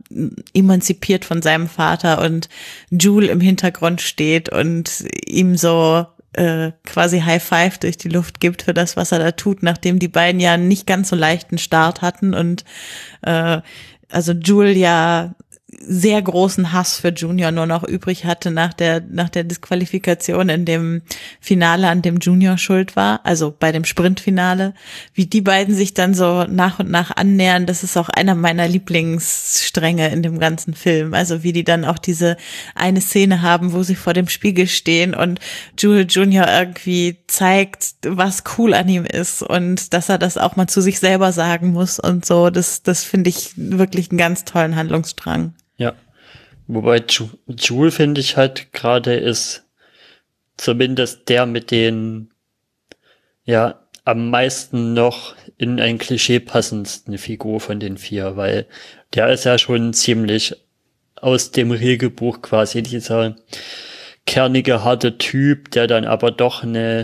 emanzipiert von seinem Vater und Jule im Hintergrund steht und ihm so quasi High Five durch die Luft gibt für das, was er da tut, nachdem die beiden ja nicht ganz so leichten Start hatten und also Jule ja sehr großen Hass für Junior nur noch übrig hatte nach der Disqualifikation in dem Finale, an dem Junior schuld war, also bei dem Sprintfinale, wie die beiden sich dann so nach und nach annähern, das ist auch einer meiner Lieblingsstränge in dem ganzen Film, also wie die dann auch diese eine Szene haben, wo sie vor dem Spiegel stehen und Jule Junior irgendwie zeigt, was cool an ihm ist und dass er das auch mal zu sich selber sagen muss und so, das finde ich wirklich einen ganz tollen Handlungsstrang. Ja, wobei Jule, finde ich halt gerade ist zumindest der mit den, ja, am meisten noch in ein Klischee passendsten Figur von den 4, weil der ist ja schon ziemlich aus dem Regelbuch quasi dieser kernige, harte Typ, der dann aber doch ein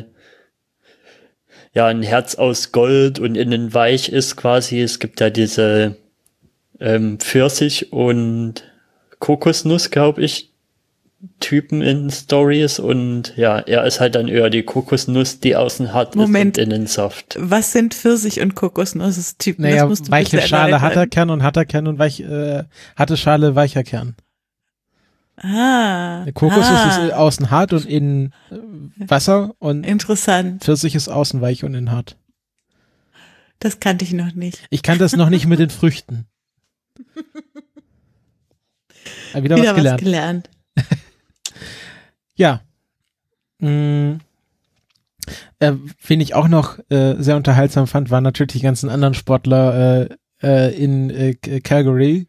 Herz aus Gold und innen weich ist quasi. Es gibt ja diese Pfirsich und Kokosnuss, glaube ich, Typen in Stories und ja, er ist halt dann eher die Kokosnuss, die außen hart ist und innen soft. Was sind Pfirsich und Kokosnuss-Typen? Naja, weiche Schale, harter Kern und harte Schale, weicher Kern. Der Kokosnuss ist außen hart und innen Wasser und interessant. Pfirsich ist außen weich und innen hart. Das kannte ich noch nicht. Ich kannte das noch nicht mit den Früchten. Wieder was gelernt. Ja. Wen ich auch noch sehr unterhaltsam fand, waren natürlich die ganzen anderen Sportler in Calgary.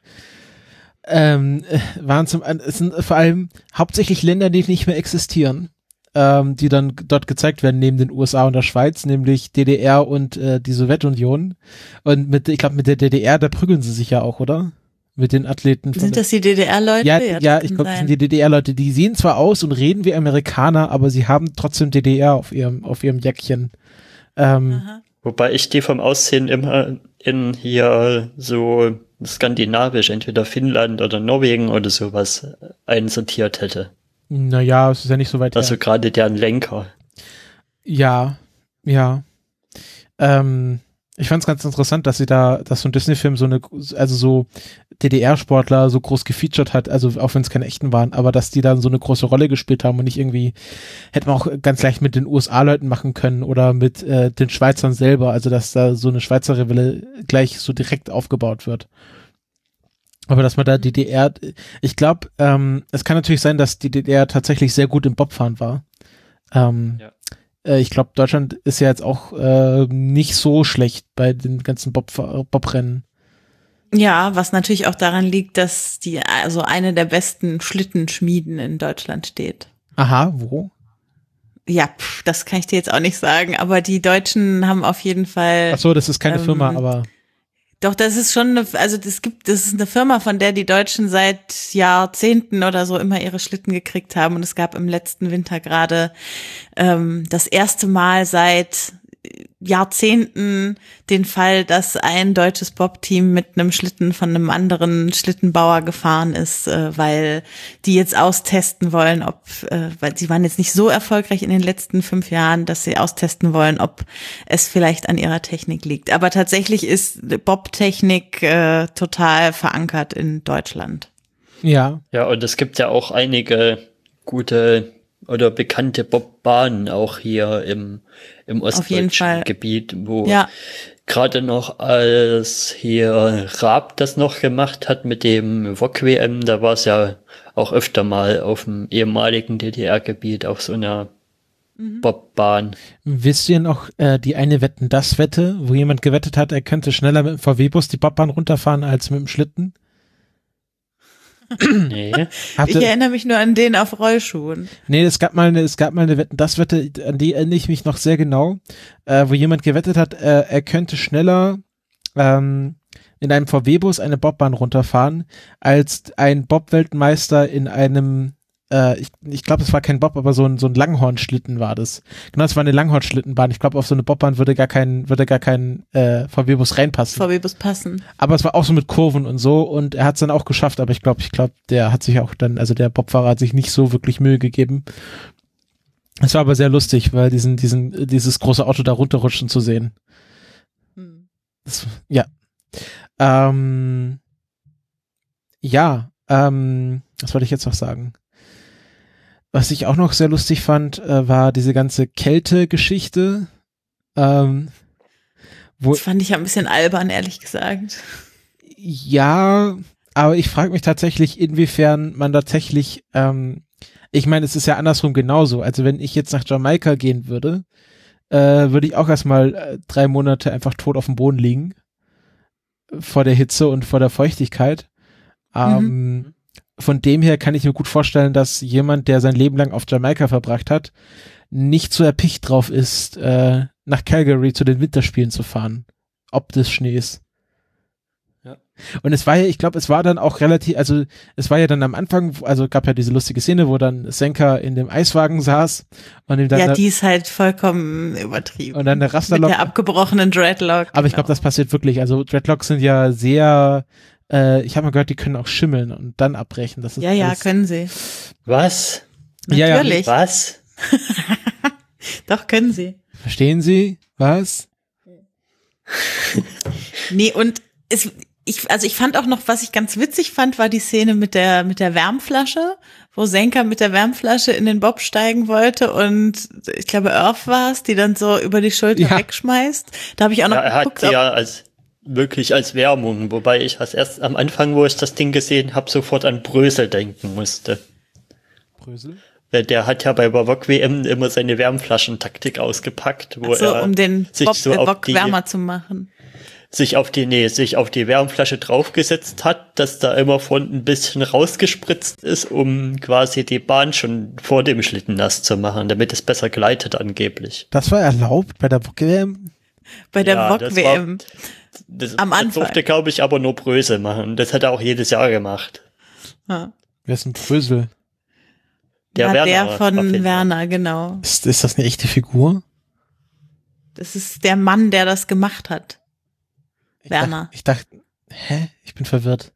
Es sind vor allem hauptsächlich Länder, die nicht mehr existieren, die dann dort gezeigt werden neben den USA und der Schweiz, nämlich DDR und die Sowjetunion. Und ich glaube, mit der DDR, da prügeln sie sich ja auch, oder? Mit den Athleten. Sind das die DDR-Leute? Ja, ich glaube, das sind die DDR-Leute. Die sehen zwar aus und reden wie Amerikaner, aber sie haben trotzdem DDR auf ihrem Jäckchen. Wobei ich die vom Aussehen immer in hier so skandinavisch, entweder Finnland oder Norwegen oder sowas einsortiert hätte. Naja, es ist ja nicht so weit her. Also gerade deren Lenker. Ja. Ich fand es ganz interessant, dass so ein Disney-Film so DDR-Sportler so groß gefeatured hat, also auch wenn es keine echten waren, aber dass die dann so eine große Rolle gespielt haben und nicht irgendwie, hätte man auch ganz leicht mit den USA-Leuten machen können oder mit den Schweizern selber, also dass da so eine Schweizer Rivale gleich so direkt aufgebaut wird. Aber dass man da die DDR, ich glaube, es kann natürlich sein, dass die DDR tatsächlich sehr gut im Bobfahren war. Ich glaube, Deutschland ist ja jetzt auch nicht so schlecht bei den ganzen Bobrennen. Ja, was natürlich auch daran liegt, dass die also eine der besten Schlittenschmieden in Deutschland steht. Aha, wo? Ja, das kann ich dir jetzt auch nicht sagen, aber die Deutschen haben auf jeden Fall. Ach so, das ist keine Firma, aber. Doch, das ist schon das ist eine Firma, von der die Deutschen seit Jahrzehnten oder so immer ihre Schlitten gekriegt haben. Und es gab im letzten Winter gerade das erste Mal seit Jahrzehnten den Fall, dass ein deutsches Bob-Team mit einem Schlitten von einem anderen Schlittenbauer gefahren ist, weil die jetzt austesten wollen, weil sie waren jetzt nicht so erfolgreich in den letzten 5 Jahren, dass sie austesten wollen, ob es vielleicht an ihrer Technik liegt. Aber tatsächlich ist Bob-Technik total verankert in Deutschland. Ja. Ja, und es gibt ja auch einige gute oder bekannte Bobbahnen auch hier im ostdeutschen Gebiet, wo gerade noch als hier Raab das noch gemacht hat mit dem VOG-WM, da war es ja auch öfter mal auf dem ehemaligen DDR-Gebiet auf so einer Bobbahn. Wisst ihr noch die eine Wetten-das-Wette, wo jemand gewettet hat, er könnte schneller mit dem VW-Bus die Bobbahn runterfahren als mit dem Schlitten? Nee. Ich erinnere mich nur an den auf Rollschuhen. Nee, es gab mal eine Wetten-das-Wette, an die erinnere ich mich noch sehr genau, wo jemand gewettet hat, er könnte schneller in einem VW-Bus eine Bobbahn runterfahren, als ein Bob-Weltmeister in einem ich glaube, es war kein Bob, aber so ein Langhornschlitten war das. Genau, es war eine Langhornschlittenbahn. Ich glaube, auf so eine Bobbahn würde gar kein VW-Bus reinpassen. VW-Bus passen. Aber es war auch so mit Kurven und so und er hat es dann auch geschafft, aber ich glaube, der hat sich auch dann, also der Bobfahrer hat sich nicht so wirklich Mühe gegeben. Es war aber sehr lustig, weil dieses große Auto da runterrutschen zu sehen. Das, ja. Was wollte ich jetzt noch sagen? Was ich auch noch sehr lustig fand, war diese ganze Kälte-Geschichte. Das fand ich ja ein bisschen albern, ehrlich gesagt. Ja, aber ich frage mich tatsächlich, inwiefern man tatsächlich, ich meine, es ist ja andersrum genauso. Also wenn ich jetzt nach Jamaika gehen würde, würde ich auch erstmal 3 Monate einfach tot auf dem Boden liegen. Vor der Hitze und vor der Feuchtigkeit. Von dem her kann ich mir gut vorstellen, dass jemand, der sein Leben lang auf Jamaika verbracht hat, nicht so erpicht drauf ist, nach Calgary zu den Winterspielen zu fahren, ob des Schnees. Ja. Und es war ja, ich glaube, es war dann auch relativ, also es war ja dann am Anfang, also gab ja diese lustige Szene, wo dann Senka in dem Eiswagen saß und ihm dann ja, die ist halt vollkommen übertrieben. Und dann der Rasterlock. Mit der abgebrochenen Dreadlock. Aber ich glaube, das passiert wirklich. Also Dreadlocks sind ja sehr, ich habe mal gehört, die können auch schimmeln und dann abbrechen. Das ist ja, alles, können sie. Was? Natürlich. Ja, Was? Doch, können sie. verstehen Sie? Was? Nee, und ich fand auch noch, was ich ganz witzig fand, war die Szene mit der Wärmflasche, wo Senka mit der Wärmflasche in den Bob steigen wollte und ich glaube Earth war es, die dann so über die Schulter wegschmeißt. Da habe ich auch noch er geguckt, hat sie ja wirklich als Wärmung, wobei ich erst am Anfang, wo ich das Ding gesehen habe, sofort an Brösel denken musste. Brösel? Der hat ja bei Wok WM immer seine Wärmflaschentaktik ausgepackt, wo so, er um den sich Bob so auf Wok wärmer zu machen. sich auf die Wärmflasche draufgesetzt hat, dass da immer von ein bisschen rausgespritzt ist, um quasi die Bahn schon vor dem Schlitten nass zu machen, damit es besser gleitet angeblich. Das war erlaubt bei der Wok-WM? Bei der Wok WM. Am Anfang. Das durfte, glaube ich, aber nur Brösel machen. Das hat er auch jedes Jahr gemacht. Ja. Wer ist ein Brösel? Der von Werner, genau. Ist das eine echte Figur? Das ist der Mann, der das gemacht hat. Werner. Ich dachte, ich bin verwirrt.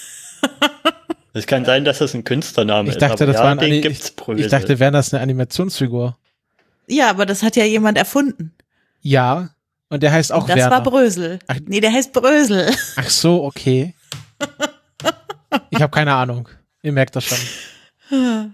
Es kann sein, dass das ein Künstlername Ich dachte, ist, aber das war ich dachte, Werner ist eine Animationsfigur. Ja, aber das hat ja jemand erfunden. Ja, und der heißt auch das Werner. Das war Brösel. Ach, nee, der heißt Brösel. Ach so, okay. Ich habe keine Ahnung. Ihr merkt das schon.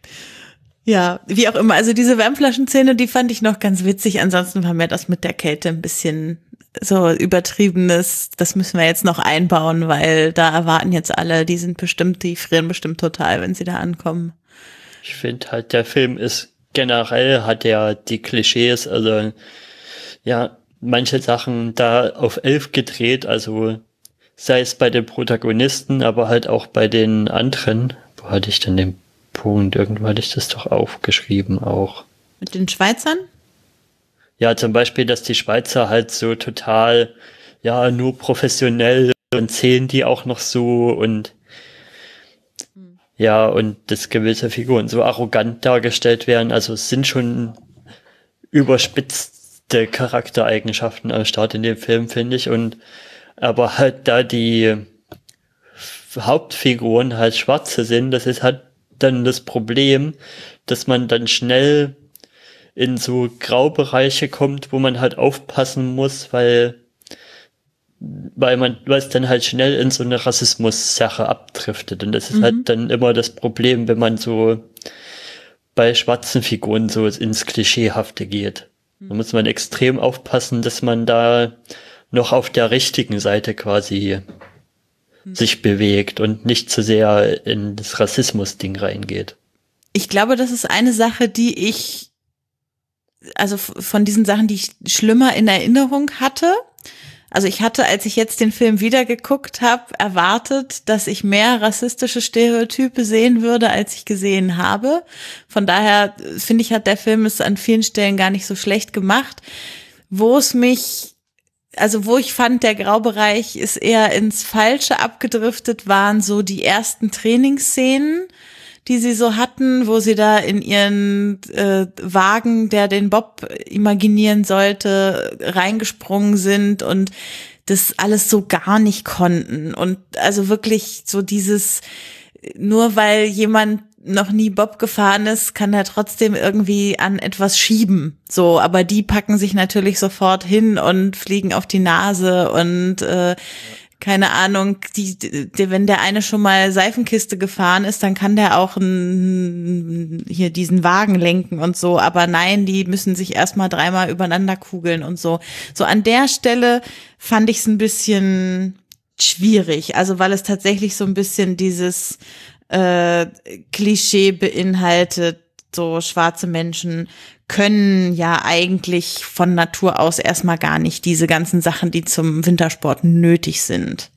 Ja, wie auch immer. Also diese Wärmflaschenszene, die fand ich noch ganz witzig. Ansonsten war mir das mit der Kälte ein bisschen so übertriebenes. Das müssen wir jetzt noch einbauen, weil da erwarten jetzt alle, die frieren bestimmt total, wenn sie da ankommen. Ich finde halt, der Film ist generell, hat er die Klischees, also ja, manche Sachen da auf 11 gedreht, also sei es bei den Protagonisten, aber halt auch bei den anderen. Wo hatte ich denn den Punkt? Irgendwo hatte ich das doch aufgeschrieben auch. Mit den Schweizern? Ja, zum Beispiel, dass die Schweizer halt so total, ja, nur professionell und zählen die auch noch so und ja, und dass gewisse Figuren so arrogant dargestellt werden. Also es sind schon überspitzte Charaktereigenschaften am Start in dem Film, finde ich. Und aber halt da die Hauptfiguren halt Schwarze sind, das ist halt dann das Problem, dass man dann schnell in so Graubereiche kommt, wo man halt aufpassen muss, weil es dann halt schnell in so eine Rassismus-Sache abdriftet. Und das ist halt dann immer das Problem, wenn man so bei schwarzen Figuren so ins Klischeehafte geht. Da muss man extrem aufpassen, dass man da noch auf der richtigen Seite quasi sich bewegt und nicht zu sehr in das Rassismus-Ding reingeht. Ich glaube, das ist eine Sache, also von diesen Sachen, die ich schlimmer in Erinnerung hatte. Also ich hatte, als ich jetzt den Film wieder geguckt habe, erwartet, dass ich mehr rassistische Stereotype sehen würde, als ich gesehen habe. Von daher finde ich, hat der Film es an vielen Stellen gar nicht so schlecht gemacht. Wo ich fand, der Graubereich ist eher ins Falsche abgedriftet, waren so die ersten Trainingsszenen, die sie so hatten, wo sie da in ihren Wagen, der den Bob imaginieren sollte, reingesprungen sind und das alles so gar nicht konnten. Und also wirklich so dieses, nur weil jemand noch nie Bob gefahren ist, kann er trotzdem irgendwie an etwas schieben. So, aber die packen sich natürlich sofort hin und fliegen auf die Nase und keine Ahnung, wenn der eine schon mal Seifenkiste gefahren ist, dann kann der auch hier diesen Wagen lenken und so. Aber nein, die müssen sich erstmal 3-mal übereinander kugeln und so. So an der Stelle fand ich es ein bisschen schwierig. Also weil es tatsächlich so ein bisschen dieses Klischee beinhaltet, so schwarze Menschen können ja eigentlich von Natur aus erstmal gar nicht diese ganzen Sachen, die zum Wintersport nötig sind.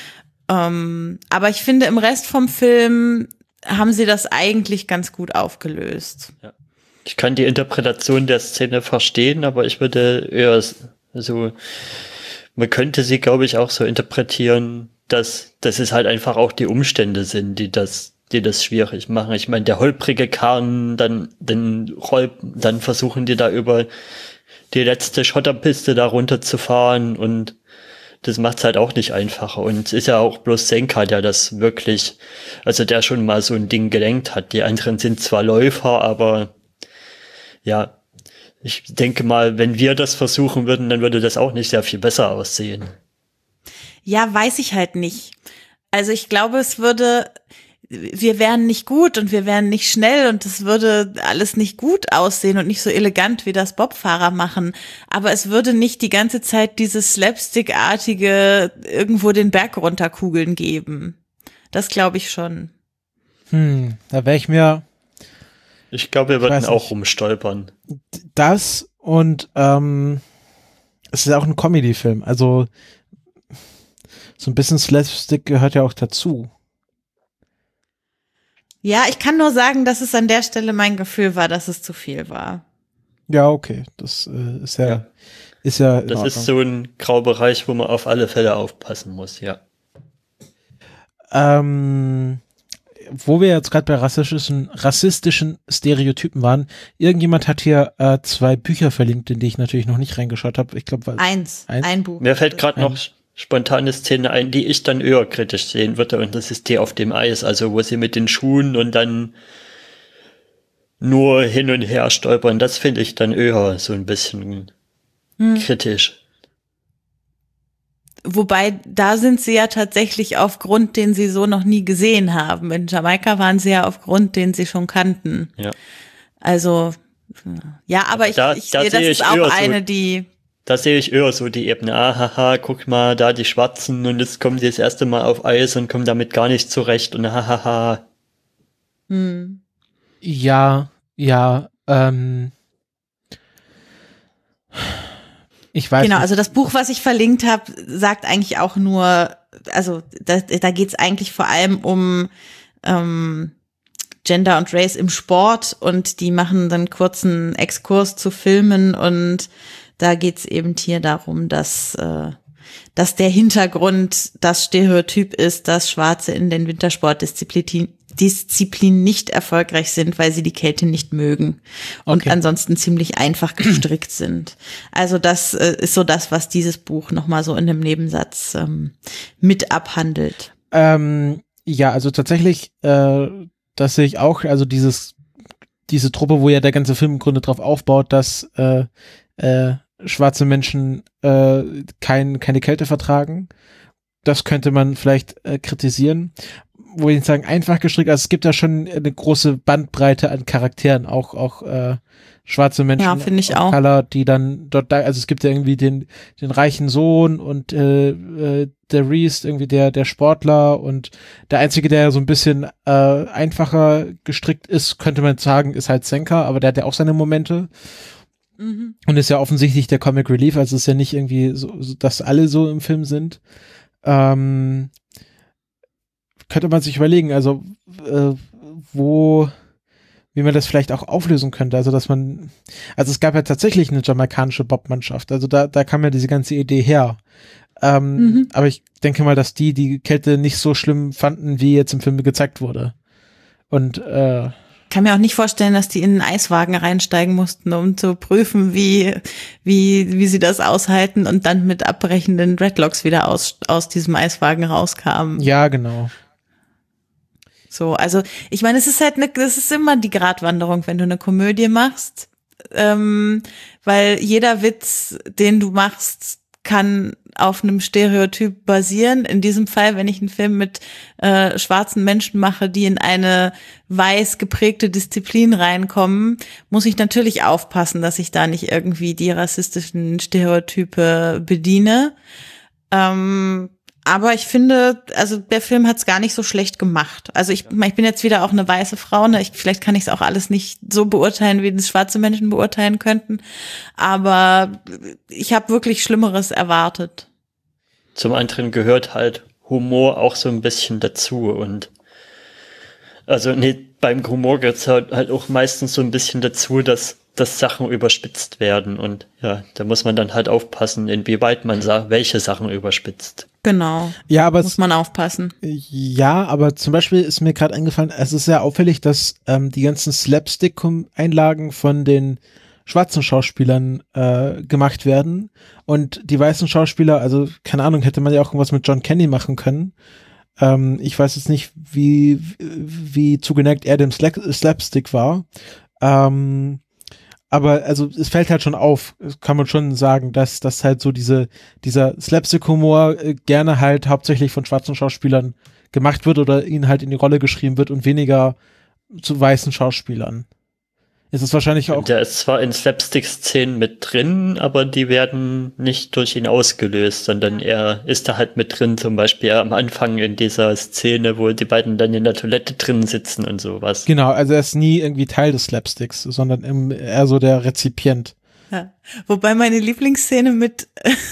Aber ich finde, im Rest vom Film haben sie das eigentlich ganz gut aufgelöst. Ja. Ich kann die Interpretation der Szene verstehen, aber ich würde eher so, man könnte sie, glaube ich, auch so interpretieren, dass es halt einfach auch die Umstände sind, die das schwierig machen. Ich meine, der holprige Karren, dann versuchen die da über die letzte Schotterpiste da runterzufahren und das macht's halt auch nicht einfacher. Und es ist ja auch bloß Senka, der das wirklich, also der schon mal so ein Ding gelenkt hat. Die anderen sind zwar Läufer, aber ja, ich denke mal, wenn wir das versuchen würden, dann würde das auch nicht sehr viel besser aussehen. Ja, weiß ich halt nicht. Also ich glaube, wir wären nicht gut und wir wären nicht schnell und es würde alles nicht gut aussehen und nicht so elegant, wie das Bobfahrer machen. Aber es würde nicht die ganze Zeit dieses Slapstick-artige irgendwo den Berg runterkugeln geben. Das glaube ich schon. Da wäre ich mir... Ich glaube, wir würden auch rumstolpern. Das und es ist ja auch ein Comedy-Film. Also so ein bisschen Slapstick gehört ja auch dazu. Ja, ich kann nur sagen, dass es an der Stelle mein Gefühl war, dass es zu viel war. Ja, okay. Das ist ja. Das ist so ein Graubereich, wo man auf alle Fälle aufpassen muss, ja. Wo wir jetzt gerade bei rassistischen Stereotypen waren, irgendjemand hat hier 2 Bücher verlinkt, in die ich natürlich noch nicht reingeschaut habe. Ich glaube, ein Buch. Mir fällt gerade noch spontane Szene ein, die ich dann eher kritisch sehen würde, und das ist die auf dem Eis, also wo sie mit den Schuhen und dann nur hin und her stolpern, das finde ich dann eher so ein bisschen kritisch. Wobei, da sind sie ja tatsächlich auf Grund, den sie so noch nie gesehen haben. In Jamaika waren sie ja auf Grund, den sie schon kannten. Ja. Also, ja, aber ich sehe, das ist auch eine, die... Da sehe ich eher so die Ebene, haha, guck mal, da die Schwarzen und jetzt kommen die das erste Mal auf Eis und kommen damit gar nicht zurecht und hahaha. Ja, ich weiß genau, nicht. also das Buch, was ich verlinkt habe, sagt eigentlich auch nur, also da geht's eigentlich vor allem um Gender und Race im Sport und die machen dann kurzen Exkurs zu Filmen und da geht's eben hier darum, dass der Hintergrund das Stereotyp ist, dass Schwarze in den Wintersportdisziplinen nicht erfolgreich sind, weil sie die Kälte nicht mögen und ansonsten ziemlich einfach gestrickt sind. Also das ist so das, was dieses Buch nochmal so in einem Nebensatz mit abhandelt. Ja, also tatsächlich, das sehe ich auch, also diese Truppe, wo ja der ganze Film im Grunde drauf aufbaut, dass schwarze Menschen keine Kälte vertragen. Das könnte man vielleicht kritisieren. Wo ich sagen, einfach gestrickt, also es gibt da schon eine große Bandbreite an Charakteren, auch schwarze Menschen, ja, finde ich auch, Color, die dann dort da, also es gibt ja irgendwie den reichen Sohn und der Reese, irgendwie der Sportler, und der einzige, der so ein bisschen einfacher gestrickt ist, könnte man sagen, ist halt Senka, aber der hat ja auch seine Momente. Und ist ja offensichtlich der Comic Relief, also ist ja nicht irgendwie so, dass alle so im Film sind. Könnte man sich überlegen, also wie man das vielleicht auch auflösen könnte, also es gab ja tatsächlich eine jamaikanische Bobmannschaft, also da kam ja diese ganze Idee her. Aber ich denke mal, dass die Kälte nicht so schlimm fanden, wie jetzt im Film gezeigt wurde. Und kann mir auch nicht vorstellen, dass die in einen Eiswagen reinsteigen mussten, um zu prüfen, wie sie das aushalten und dann mit abbrechenden Dreadlocks wieder aus diesem Eiswagen rauskamen. ja, genau. So, also ich meine, es ist halt das ist immer die Gratwanderung, wenn du eine Komödie machst, weil jeder Witz, den du machst, kann auf einem Stereotyp basieren. In diesem Fall, wenn ich einen Film mit schwarzen Menschen mache, die in eine weiß geprägte Disziplin reinkommen, muss ich natürlich aufpassen, dass ich da nicht irgendwie die rassistischen Stereotype bediene. Aber ich finde, also der Film hat es gar nicht so schlecht gemacht. Also ich bin jetzt wieder auch eine weiße Frau, ne? Vielleicht kann ich es auch alles nicht so beurteilen, wie das schwarze Menschen beurteilen könnten. Aber ich habe wirklich Schlimmeres erwartet. Zum anderen gehört halt Humor auch so ein bisschen dazu und also beim Humor gehört halt auch meistens so ein bisschen dazu, dass Sachen überspitzt werden und ja, da muss man dann halt aufpassen, inwieweit man welche Sachen überspitzt. Genau. Ja, aber muss man aufpassen. Ja, aber zum Beispiel ist mir gerade eingefallen, es ist sehr auffällig, dass die ganzen Slapstick-Einlagen von den schwarzen Schauspielern gemacht werden und die weißen Schauspieler, also keine Ahnung, hätte man ja auch irgendwas mit John Candy machen können. Ich weiß jetzt nicht, wie zugeneigt er dem Slapstick war. Aber also es fällt halt schon auf, kann man schon sagen, dass halt so dieser Slapstick-Humor gerne halt hauptsächlich von schwarzen Schauspielern gemacht wird oder ihnen halt in die Rolle geschrieben wird und weniger zu weißen Schauspielern. Es ist wahrscheinlich auch... Der ist zwar in Slapstick-Szenen mit drin, aber die werden nicht durch ihn ausgelöst, sondern er ist da halt mit drin, zum Beispiel am Anfang in dieser Szene, wo die beiden dann in der Toilette drin sitzen und sowas. Genau, also er ist nie irgendwie Teil des Slapsticks, sondern eher so der Rezipient. Ja. Wobei meine Lieblingsszene mit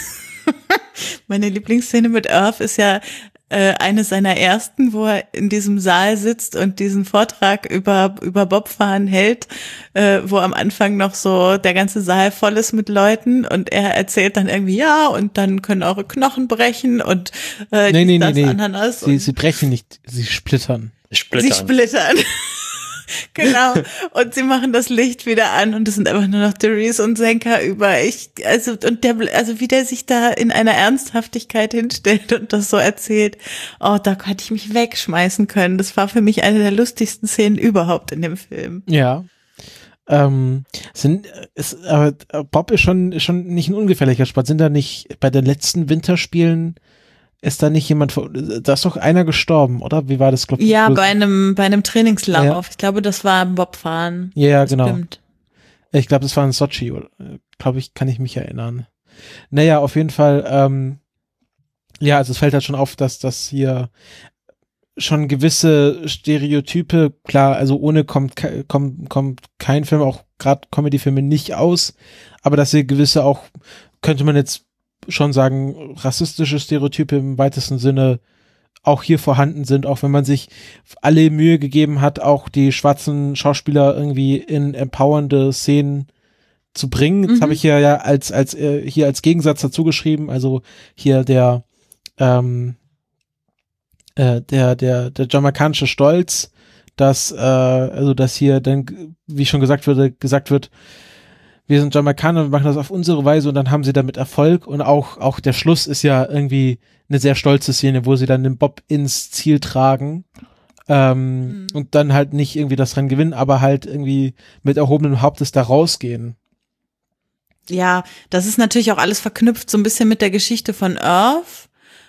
Irv ist ja eine seiner ersten, wo er in diesem Saal sitzt und diesen Vortrag über Bobfahren hält, wo am Anfang noch so der ganze Saal voll ist mit Leuten und er erzählt dann irgendwie, ja, und dann können eure Knochen brechen und Nee. Ananas. Sie brechen nicht, sie splittern. Sie splittern. Genau. Und sie machen das Licht wieder an und es sind einfach nur noch Therese und Senka über. Wie der sich da in einer Ernsthaftigkeit hinstellt und das so erzählt. Oh, da hätte ich mich wegschmeißen können. Das war für mich eine der lustigsten Szenen überhaupt in dem Film. Ja. Aber Bob ist schon nicht ein ungefährlicher Sport. Sind da nicht bei den letzten Winterspielen ist da nicht jemand, da ist doch einer gestorben, oder? Wie war das, glaube ich? Ja, bei einem Trainingslauf. Ja. Ich glaube, das war im Bobfahren. Ja, genau. Stimmt. Ich glaube, das war in Sochi, glaube ich, kann ich mich erinnern. Naja, auf jeden Fall, ja, also es fällt halt schon auf, dass das hier schon gewisse Stereotype, klar, also ohne kommt kein Film, auch gerade Comedy-Filme nicht aus, aber dass hier gewisse auch, könnte man jetzt schon sagen, rassistische Stereotype im weitesten Sinne auch hier vorhanden sind, auch wenn man sich alle Mühe gegeben hat, auch die schwarzen Schauspieler irgendwie in empowernde Szenen zu bringen. Das habe ich hier ja als Gegensatz dazu geschrieben, also hier der jamaikanische Stolz, dass hier dann, wie schon gesagt wird, wir sind Jamaikaner, wir machen das auf unsere Weise und dann haben sie damit Erfolg und auch der Schluss ist ja irgendwie eine sehr stolze Szene, wo sie dann den Bob ins Ziel tragen und dann halt nicht irgendwie das Rennen gewinnen, aber halt irgendwie mit erhobenem Hauptes da rausgehen. Ja, das ist natürlich auch alles verknüpft so ein bisschen mit der Geschichte von Irv,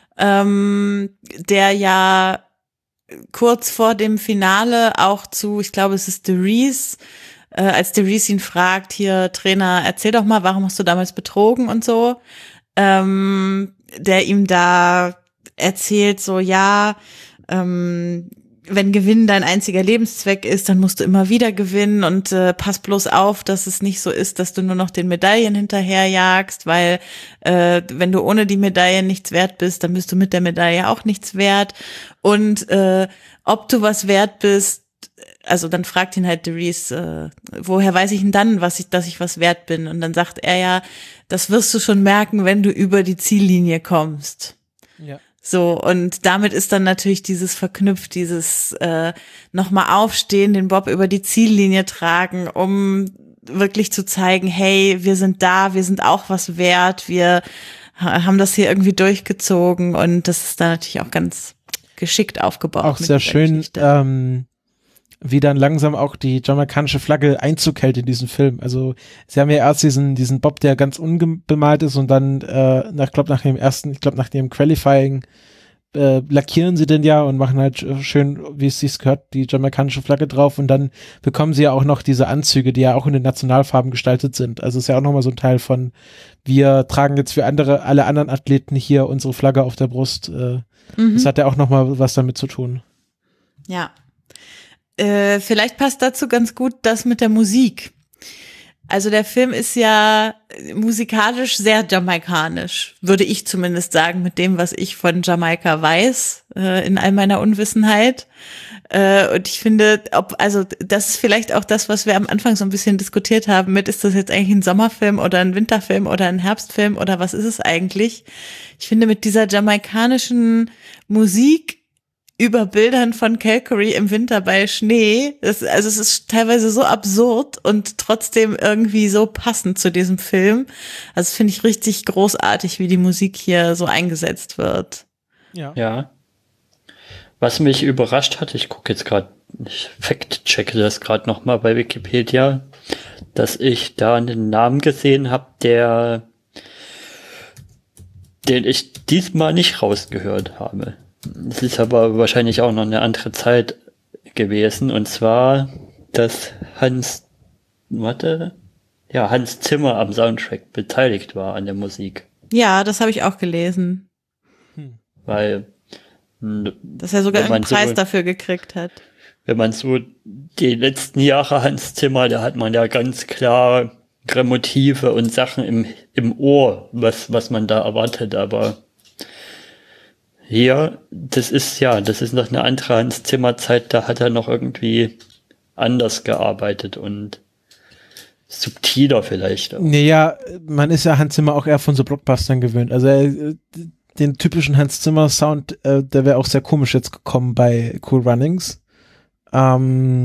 der ja kurz vor dem Finale auch ich glaube es ist Therese, als Therese ihn fragt, hier Trainer, erzähl doch mal, warum hast du damals betrogen und so, der ihm da erzählt so, ja, wenn Gewinnen dein einziger Lebenszweck ist, dann musst du immer wieder gewinnen und pass bloß auf, dass es nicht so ist, dass du nur noch den Medaillen hinterherjagst, weil wenn du ohne die Medaillen nichts wert bist, dann bist du mit der Medaille auch nichts wert und ob du was wert bist, also dann fragt ihn halt Therese, woher weiß ich denn dann, dass ich was wert bin? Und dann sagt er ja, das wirst du schon merken, wenn du über die Ziellinie kommst. Ja. So, und damit ist dann natürlich dieses verknüpft, dieses nochmal aufstehen, den Bob über die Ziellinie tragen, um wirklich zu zeigen, hey, wir sind da, wir sind auch was wert, wir haben das hier irgendwie durchgezogen und das ist dann natürlich auch ganz geschickt aufgebaut. Auch sehr schön, wie dann langsam auch die jamaikanische Flagge Einzug hält in diesen Film. Also sie haben ja erst diesen Bob, der ganz unbemalt ist und dann, nach dem Qualifying lackieren sie den ja und machen halt schön, wie es sich gehört, die jamaikanische Flagge drauf und dann bekommen sie ja auch noch diese Anzüge, die ja auch in den Nationalfarben gestaltet sind. Also ist ja auch nochmal so ein Teil von, wir tragen jetzt für alle anderen Athleten hier unsere Flagge auf der Brust. Das hat ja auch nochmal was damit zu tun. Ja. Vielleicht passt dazu ganz gut das mit der Musik. Also der Film ist ja musikalisch sehr jamaikanisch, würde ich zumindest sagen, mit dem, was ich von Jamaika weiß, in all meiner Unwissenheit. Und ich finde, das ist vielleicht auch das, was wir am Anfang so ein bisschen diskutiert haben ist das jetzt eigentlich ein Sommerfilm oder ein Winterfilm oder ein Herbstfilm oder was ist es eigentlich? Ich finde, mit dieser jamaikanischen Musik über Bildern von Calgary im Winter bei Schnee. Es ist teilweise so absurd und trotzdem irgendwie so passend zu diesem Film. Also finde ich richtig großartig, wie die Musik hier so eingesetzt wird. Ja. Was mich überrascht hat, ich gucke jetzt gerade, ich fact-checke das gerade nochmal bei Wikipedia, dass ich da einen Namen gesehen habe, den ich diesmal nicht rausgehört habe. Es ist aber wahrscheinlich auch noch eine andere Zeit gewesen, und zwar, dass Hans Zimmer am Soundtrack beteiligt war an der Musik. Ja, das habe ich auch gelesen. Weil dass er sogar einen Preis dafür gekriegt hat. Wenn man so die letzten Jahre Hans Zimmer, da hat man ja ganz klar Motive und Sachen im Ohr, was man da erwartet, aber hier, das ist noch eine andere Hans Zimmer Zeit, da hat er noch irgendwie anders gearbeitet und subtiler vielleicht. Naja, man ist ja Hans Zimmer auch eher von so Blockbustern gewöhnt. Also den typischen Hans Zimmer Sound, der wäre auch sehr komisch jetzt gekommen bei Cool Runnings. Ja,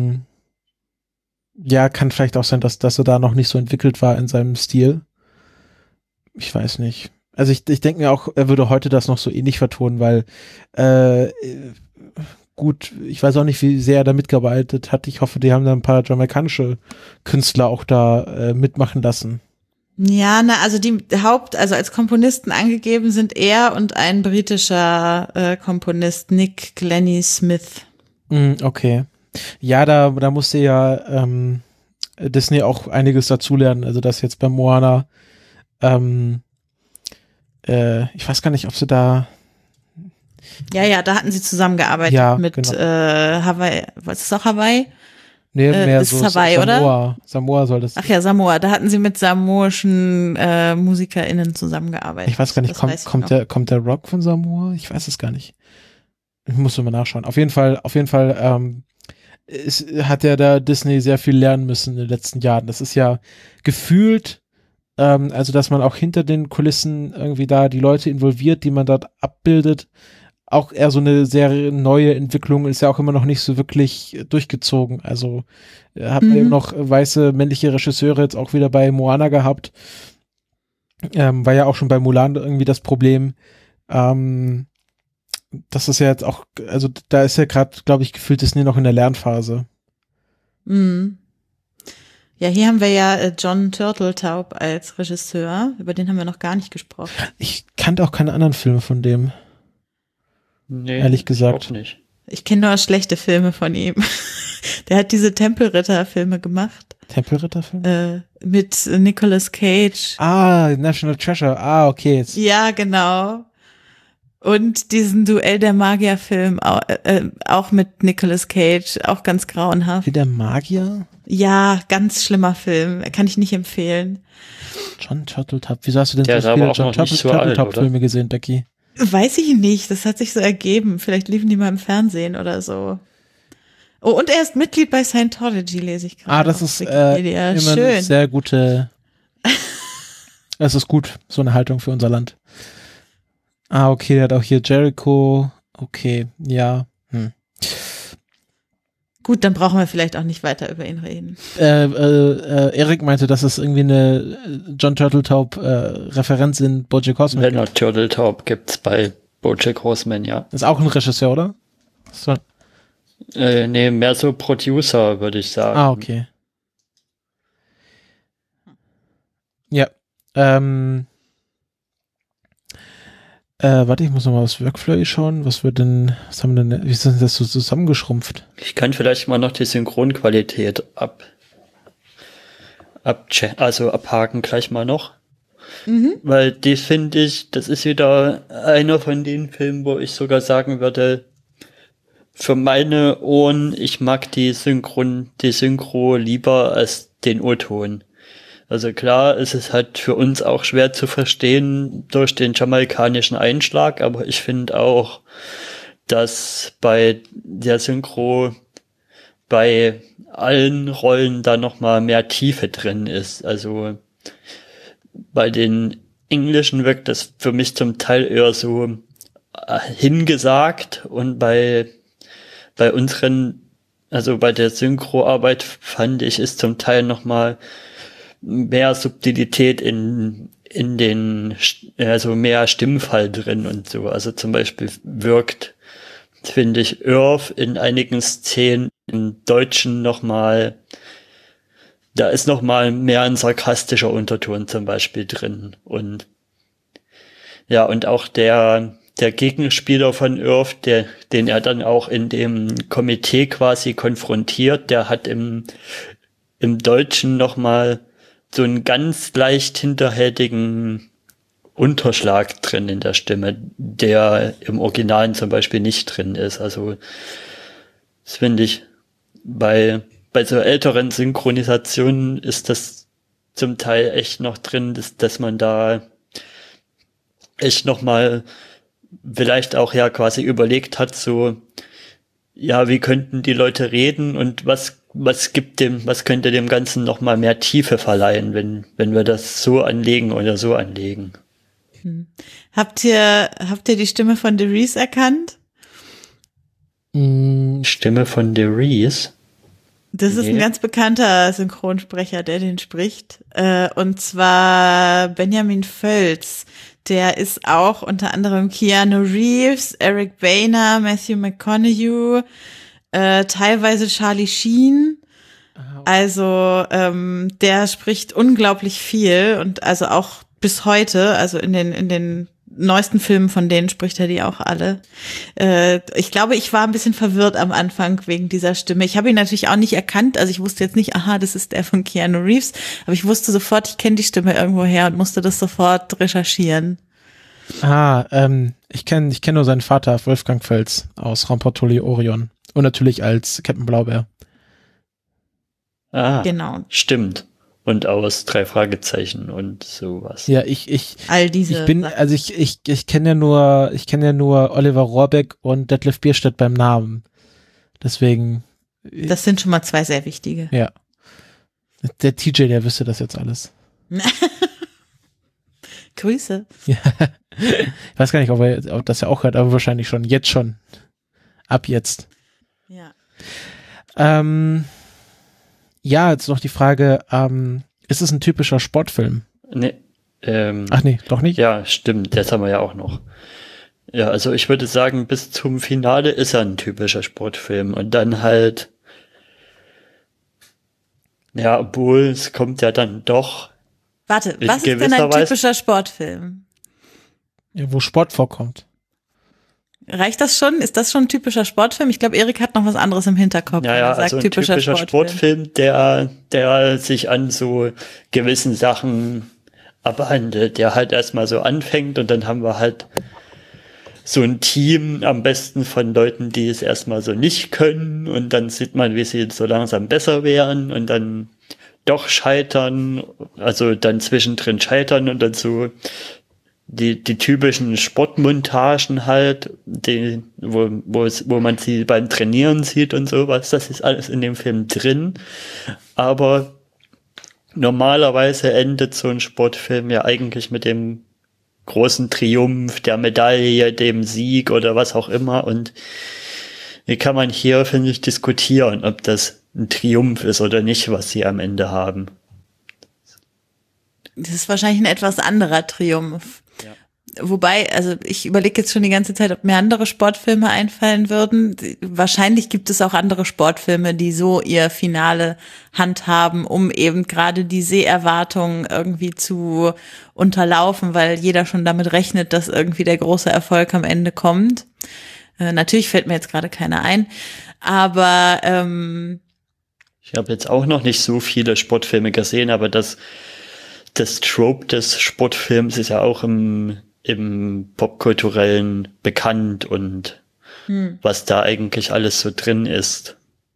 kann vielleicht auch sein, dass er da noch nicht so entwickelt war in seinem Stil. Ich weiß nicht. Also ich denke mir auch, er würde heute das noch so ähnlich vertonen, weil gut, ich weiß auch nicht, wie sehr er da mitgearbeitet hat. Ich hoffe, die haben da ein paar jamaikanische Künstler auch da mitmachen lassen. Ja, also also als Komponisten angegeben sind er und ein britischer Komponist, Nick Glennie Smith. Okay. Ja, da musste ja Disney auch einiges dazulernen. Also das jetzt bei Moana, ich weiß gar nicht, ob sie da. Ja, da hatten sie zusammengearbeitet mit genau. Hawaii. Was ist auch Hawaii? Nee, mehr ist so Hawaii, Samoa. oder? Samoa soll das. Ach ja, Samoa. Da hatten sie mit samoischen MusikerInnen zusammengearbeitet. Ich weiß gar nicht, kommt der Rock von Samoa? Ich weiß es gar nicht. Ich muss mal nachschauen. Auf jeden Fall hat ja da Disney sehr viel lernen müssen in den letzten Jahren. Das ist ja gefühlt, also dass man auch hinter den Kulissen irgendwie da die Leute involviert, die man dort abbildet, auch eher so eine sehr neue Entwicklung, ist ja auch immer noch nicht so wirklich durchgezogen. Also hat man eben noch weiße männliche Regisseure jetzt auch wieder bei Moana gehabt. War ja auch schon bei Mulan irgendwie das Problem. Das ist ja jetzt auch, also da ist ja gerade, glaube ich, gefühlt Disney noch in der Lernphase. Mhm. Ja, hier haben wir ja John Turteltaub als Regisseur. Über den haben wir noch gar nicht gesprochen. Ich kannte auch keine anderen Filme von dem. Nee, ehrlich gesagt. auch nicht. Ich kenne nur schlechte Filme von ihm. Der hat diese Tempelritter-Filme gemacht. Tempelritter-Filme? Mit Nicolas Cage. Ah, National Treasure. Ah, okay. Jetzt. Ja, genau. Und diesen Duell der Magier-Film, auch mit Nicolas Cage, auch ganz grauenhaft. Wie der Magier? Ja, ganz schlimmer Film. Kann ich nicht empfehlen. John Turteltaub. Wieso hast du denn der so viele John so Turteltaub-Filme gesehen, Becky? Weiß ich nicht. Das hat sich so ergeben. Vielleicht liefen die mal im Fernsehen oder so. Oh, und er ist Mitglied bei Scientology, lese ich gerade. Ah, das ist immer schön. Eine sehr gute. Es ist gut, so eine Haltung für unser Land. Ah, okay, der hat auch hier Jericho. Okay, ja. Gut, dann brauchen wir vielleicht auch nicht weiter über ihn reden. Erik meinte, dass es irgendwie eine John Turteltaub Referenz in BoJack Horseman gibt. Leonard Turteltaub gibt's bei BoJack Horseman, ja. Ist auch ein Regisseur, oder? So. Nee, mehr so Producer, würde ich sagen. Ah, okay. Ja. Warte, ich muss nochmal aufs Workflow schauen. Was haben wir denn, wie ist denn das so zusammengeschrumpft? Ich kann vielleicht mal noch die Synchronqualität abhaken gleich mal noch. Weil die finde ich, das ist wieder einer von den Filmen, wo ich sogar sagen würde, für meine Ohren, ich mag die Synchro lieber als den O-Ton. Also klar, es ist halt für uns auch schwer zu verstehen durch den jamaikanischen Einschlag, aber ich finde auch, dass bei der Synchro bei allen Rollen da nochmal mehr Tiefe drin ist. Also bei den Englischen wirkt das für mich zum Teil eher so hingesagt und bei unseren, also bei der Synchroarbeit fand ich, ist zum Teil nochmal mehr Subtilität in den, also mehr Stimmfall drin und so. Also zum Beispiel wirkt, finde ich, Irv in einigen Szenen im Deutschen nochmal, da ist nochmal mehr ein sarkastischer Unterton zum Beispiel drin. Und ja, und auch der Gegenspieler von Irv, den er dann auch in dem Komitee quasi konfrontiert, der hat im Deutschen nochmal so einen ganz leicht hinterhältigen Unterschlag drin in der Stimme, der im Originalen zum Beispiel nicht drin ist. Also das finde ich, bei so älteren Synchronisationen ist das zum Teil echt noch drin, dass man da echt nochmal vielleicht auch ja quasi überlegt hat, so, ja, wie könnten die Leute reden und was könnte dem Ganzen nochmal mehr Tiefe verleihen, wenn wir das so anlegen oder so anlegen. Habt ihr die Stimme von DeReese erkannt? Stimme von DeReese? Das ist ein ganz bekannter Synchronsprecher, der den spricht. Und zwar Benjamin Völz. Der ist auch unter anderem Keanu Reeves, Eric Boehner, Matthew McConaughey, teilweise Charlie Sheen. Also der spricht unglaublich viel und also auch bis heute, also in den neuesten Filmen von denen spricht er die auch alle. Ich glaube, ich war ein bisschen verwirrt am Anfang wegen dieser Stimme. Ich habe ihn natürlich auch nicht erkannt, also ich wusste jetzt nicht, aha, das ist der von Keanu Reeves, aber ich wusste sofort, ich kenne die Stimme irgendwo her und musste das sofort recherchieren. Ich kenne nur seinen Vater, Wolfgang Völz aus Ramportoli Orion und natürlich als Captain Blaubeer. Ah, genau. Stimmt. Und aus 3 Fragezeichen und sowas. Ja, all diese. Ich kenne ja nur Oliver Rohrbeck und Detlef Bierstedt beim Namen. Deswegen. Das sind schon mal 2 sehr wichtige. Ja. Der TJ, der wüsste das jetzt alles. Grüße. Ja. Ich weiß gar nicht, ob das ja auch hört, aber wahrscheinlich schon. Jetzt schon. Ab jetzt. Ja. Ja, jetzt noch die Frage, ist es ein typischer Sportfilm? Nee. Ach nee, doch nicht? Ja, stimmt, das haben wir ja auch noch. Ja, also ich würde sagen, bis zum Finale ist er ein typischer Sportfilm und dann halt, ja, obwohl es kommt ja dann doch. Warte, was ist denn ein typischer Sportfilm? Ja, wo Sport vorkommt. Reicht das schon? Ist das schon ein typischer Sportfilm? Ich glaube, Erik hat noch was anderes im Hinterkopf. Ja, sagt, also ein typischer Sportfilm, der sich an so gewissen Sachen abhandelt, der halt erstmal so anfängt und dann haben wir halt so ein Team am besten von Leuten, die es erstmal so nicht können und dann sieht man, wie sie so langsam besser werden und dann doch scheitern, also dann zwischendrin scheitern und dann so die typischen Sportmontagen halt, wo man sie beim Trainieren sieht und sowas, das ist alles in dem Film drin. Aber normalerweise endet so ein Sportfilm ja eigentlich mit dem großen Triumph, der Medaille, dem Sieg oder was auch immer. Und wie kann man hier, finde ich, diskutieren, ob das ein Triumph ist oder nicht, was sie am Ende haben. Das ist wahrscheinlich ein etwas anderer Triumph. Ja. Wobei, also ich überlege jetzt schon die ganze Zeit, ob mir andere Sportfilme einfallen würden. Wahrscheinlich gibt es auch andere Sportfilme, die so ihr Finale handhaben, um eben gerade die Seherwartungen irgendwie zu unterlaufen, weil jeder schon damit rechnet, dass irgendwie der große Erfolg am Ende kommt. Natürlich fällt mir jetzt gerade keiner ein, aber ich habe jetzt auch noch nicht so viele Sportfilme gesehen, aber das Trope des Sportfilms ist ja auch im Popkulturellen bekannt und was da eigentlich alles so drin ist.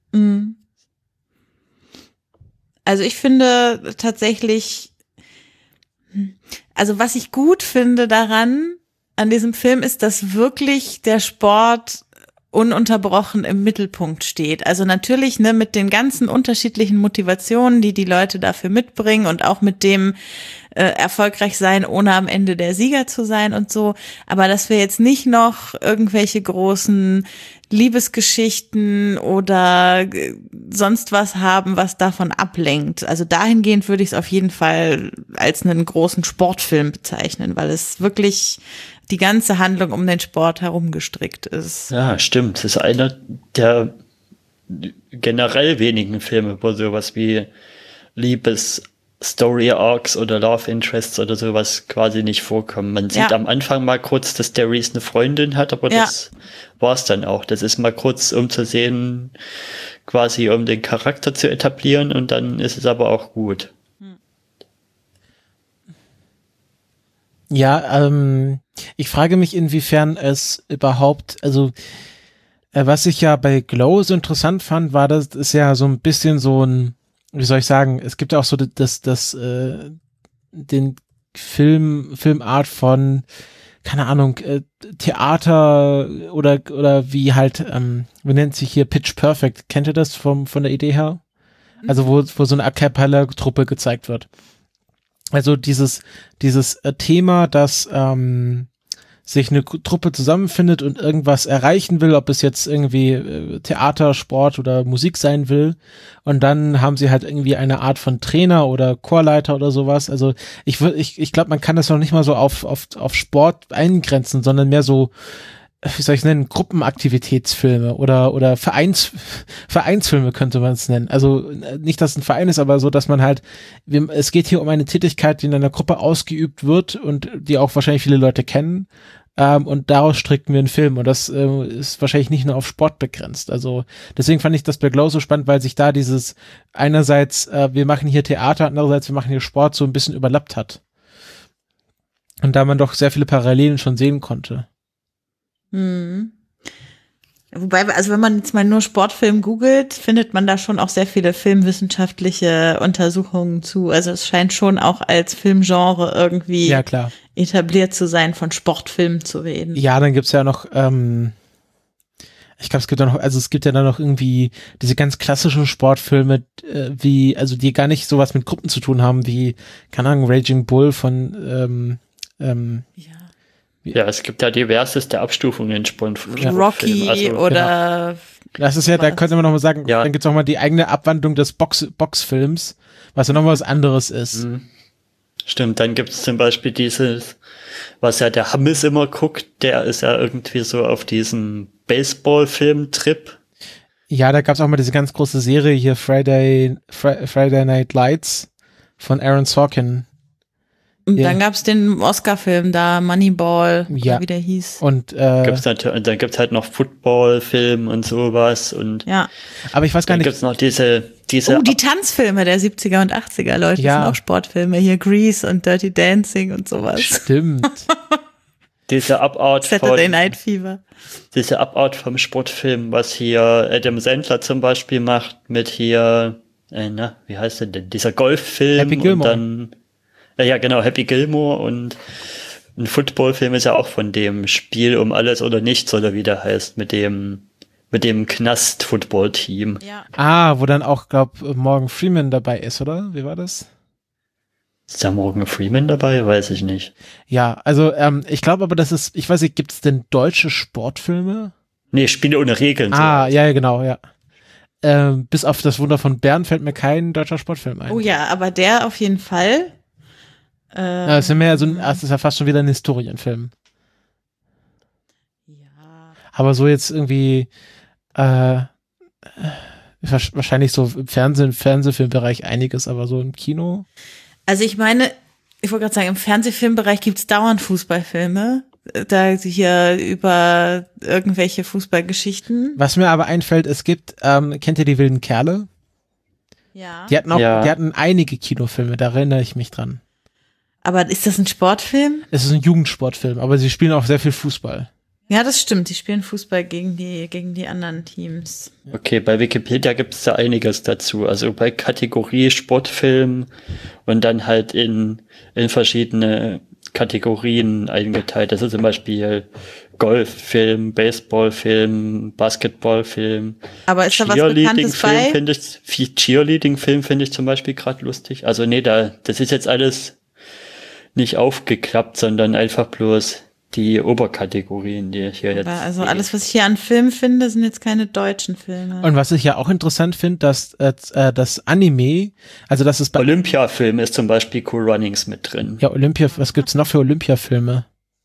Also ich finde tatsächlich, also was ich gut finde daran, an diesem Film ist, dass wirklich der Sport ununterbrochen im Mittelpunkt steht. Also natürlich, ne, mit den ganzen unterschiedlichen Motivationen, die die Leute dafür mitbringen und auch mit dem erfolgreich sein, ohne am Ende der Sieger zu sein und so. Aber dass wir jetzt nicht noch irgendwelche großen Liebesgeschichten oder sonst was haben, was davon ablenkt. Also dahingehend würde ich es auf jeden Fall als einen großen Sportfilm bezeichnen, weil es wirklich die ganze Handlung um den Sport herum gestrickt ist. Ja, stimmt. Es ist einer der generell wenigen Filme, wo sowas wie Story-Arcs oder Love Interests oder sowas quasi nicht vorkommen. Man sieht am Anfang mal kurz, dass der Reese eine Freundin hat, aber das war's dann auch. Das ist mal kurz, um zu sehen, quasi um den Charakter zu etablieren und dann ist es aber auch gut. Ja, ich frage mich, inwiefern es überhaupt, also was ich ja bei Glow so interessant fand, war, das ist ja so ein bisschen so ein, wie soll ich sagen, es gibt ja auch so den Filmart von, keine Ahnung, Theater oder wie halt, wie nennt sich hier Pitch Perfect, kennt ihr das von der Idee her? Also wo so eine A Cappella-Truppe gezeigt wird. Also dieses Thema, dass sich eine Truppe zusammenfindet und irgendwas erreichen will, ob es jetzt irgendwie Theater, Sport oder Musik sein will. Und dann haben sie halt irgendwie eine Art von Trainer oder Chorleiter oder sowas. Also ich glaube, man kann das noch nicht mal so auf Sport eingrenzen, sondern mehr so, wie soll ich es nennen, Gruppenaktivitätsfilme oder Vereinsfilme könnte man es nennen. Also nicht, dass es ein Verein ist, aber so, dass man halt, es geht hier um eine Tätigkeit, die in einer Gruppe ausgeübt wird und die auch wahrscheinlich viele Leute kennen. Und daraus stricken wir einen Film und das ist wahrscheinlich nicht nur auf Sport begrenzt. Also deswegen fand ich das bei Glow so spannend, weil sich da dieses einerseits, wir machen hier Theater, andererseits wir machen hier Sport so ein bisschen überlappt hat. Und da man doch sehr viele Parallelen schon sehen konnte. Wobei, also wenn man jetzt mal nur Sportfilm googelt, findet man da schon auch sehr viele filmwissenschaftliche Untersuchungen zu. Also es scheint schon auch als Filmgenre irgendwie etabliert zu sein, von Sportfilmen zu reden. Ja, dann gibt's ja noch, ich glaube, es gibt ja noch, also es gibt ja dann noch irgendwie diese ganz klassischen Sportfilme, also die gar nicht sowas mit Gruppen zu tun haben, wie, keine Ahnung, Raging Bull von, ja, es gibt ja diverseste Abstufungen in Sportfilmen. Rocky oder... Genau. Das ist ja, da könnte man noch mal sagen, dann gibt's auch mal die eigene Abwandlung des Boxfilms, was ja noch mal was anderes ist. Stimmt, dann gibt's zum Beispiel dieses, was ja der Hammes immer guckt, der ist ja irgendwie so auf diesem Baseball-Film-Trip. Ja, da gab's auch mal diese ganz große Serie hier, Friday Night Lights von Aaron Sorkin. Und dann gab's den Oscar-Film da, Moneyball, wie der hieß. Und dann gibt's halt noch Football-Film und sowas und aber ich weiß gar nicht. Dann gibt's noch diese die Tanzfilme der 70er und 80er, Leute, das sind auch Sportfilme, hier Grease und Dirty Dancing und sowas. Stimmt. Diese Abart Saturday Night Fever. Diese Abart vom Sportfilm, was hier Adam Sandler zum Beispiel macht mit hier, wie heißt der denn, dieser Golffilm. Happy Gilmore. Und dann ja, genau, Happy Gilmore und ein Footballfilm ist ja auch von dem Spiel um alles oder nichts oder wie der heißt, mit dem Knast-Football-Team. Ja. Wo dann auch, glaub, Morgan Freeman dabei ist, oder? Wie war das? Ist da Morgan Freeman dabei? Weiß ich nicht. Ja, also ich glaube aber, das ist, ich weiß nicht, gibt es denn deutsche Sportfilme? Nee, Spiele ohne Regeln. Ja, genau, ja. Bis auf das Wunder von Bern fällt mir kein deutscher Sportfilm ein. Oh ja, aber der auf jeden Fall. Ja, es ist ja mehr so es ist ja fast schon wieder ein Historienfilm. Ja. Aber so jetzt irgendwie wahrscheinlich so im Fernsehfilmbereich einiges, aber so im Kino. Also ich meine, ich wollte gerade sagen, im Fernsehfilmbereich gibt's dauernd Fußballfilme. Da hier über irgendwelche Fußballgeschichten. Was mir aber einfällt, es gibt, kennt ihr die wilden Kerle? Ja. Die hatten einige Kinofilme, da erinnere ich mich dran. Aber ist das ein Sportfilm? Es ist ein Jugendsportfilm, aber sie spielen auch sehr viel Fußball. Ja, das stimmt. Die spielen Fußball gegen die anderen Teams. Okay, bei Wikipedia gibt es da einiges dazu. Also bei Kategorie Sportfilm und dann halt in verschiedene Kategorien eingeteilt. Das ist zum Beispiel Golffilm, Baseballfilm, Basketballfilm. Aber ist da was Bekanntes bei? Cheerleading-Film finde ich zum Beispiel gerade lustig. Also nee, das ist jetzt alles nicht aufgeklappt, sondern einfach bloß die Oberkategorien, die ich hier jetzt Also alles, was ich hier an Filmen finde, sind jetzt keine deutschen Filme. Und was ich ja auch interessant finde, dass das Anime, also das ist bei Olympia-Film ist zum Beispiel Cool Runnings mit drin. Ja, was gibt's noch für Olympia-Filme?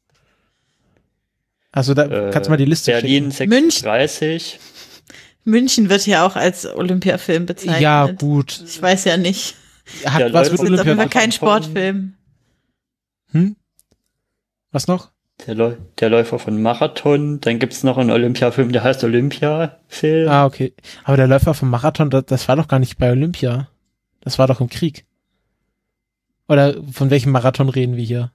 Also da kannst du mal die Liste Berlin schicken. 36. München wird ja auch als Olympiafilm bezeichnet. Ja, gut. Ich weiß ja nicht. Hat was mit Das ist auf jeden Fall Olympia? kein Sportfilm. Was noch? Der Läufer von Marathon. Dann gibt's noch einen Olympiafilm, der heißt Olympia-Film. Ah, okay. Aber der Läufer vom Marathon, das war doch gar nicht bei Olympia. Das war doch im Krieg. Oder von welchem Marathon reden wir hier?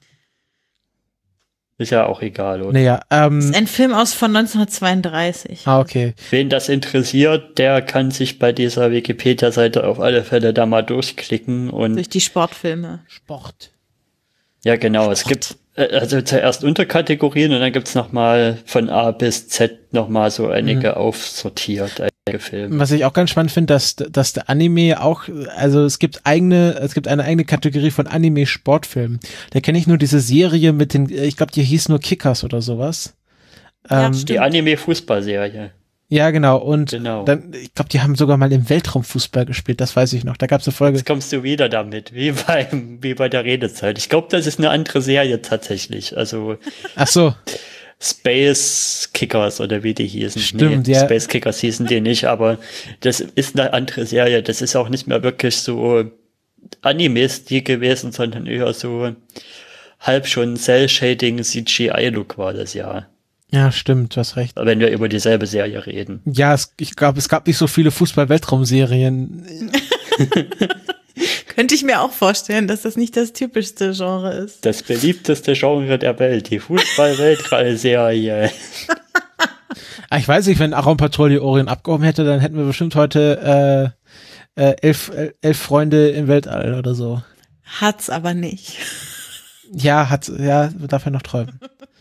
Ist ja auch egal, oder? Naja, Das ist ein Film von 1932. Ah, okay. Wen das interessiert, der kann sich bei dieser Wikipedia-Seite auf alle Fälle da mal durchklicken und Durch die Sportfilme. Sport. ja, genau, es gibt also zuerst Unterkategorien und dann gibt's nochmal von A bis Z nochmal so einige aufsortiert, einige Filme. Was ich auch ganz spannend finde, dass der Anime auch, also es gibt eine eigene Kategorie von Anime-Sportfilmen. Da kenne ich nur diese Serie mit den, ich glaube, die hieß nur Kickers oder sowas. Ja, Die Anime-Fußballserie. Ja, genau. Und Genau. dann, ich glaube, die haben sogar mal im Weltraumfußball gespielt, das weiß ich noch. Da gab es eine Folge. Jetzt kommst du wieder damit, wie bei der Redezeit. Ich glaube, das ist eine andere Serie tatsächlich. Also Ach so. Space Kickers oder wie die hießen. Stimmt, nee, ja. Space Kickers hießen die nicht, aber das ist eine andere Serie. Das ist auch nicht mehr wirklich so Anime-Stil gewesen, sondern eher so halb schon Cell-Shading CGI-Look war das ja. Ja, stimmt, du hast recht. Wenn wir über dieselbe Serie reden. Ja, ich glaube, es gab nicht so viele Fußball-Weltraumserien. Könnte ich mir auch vorstellen, dass das nicht das typischste Genre ist. Das beliebteste Genre der Welt, die Fußball-Weltall-Serie. Ich weiß nicht, wenn Aron Patrouille Orion abgehoben hätte, dann hätten wir bestimmt heute 11 Freunde im Weltall oder so. Hat's aber nicht. Ja, darf er noch träumen.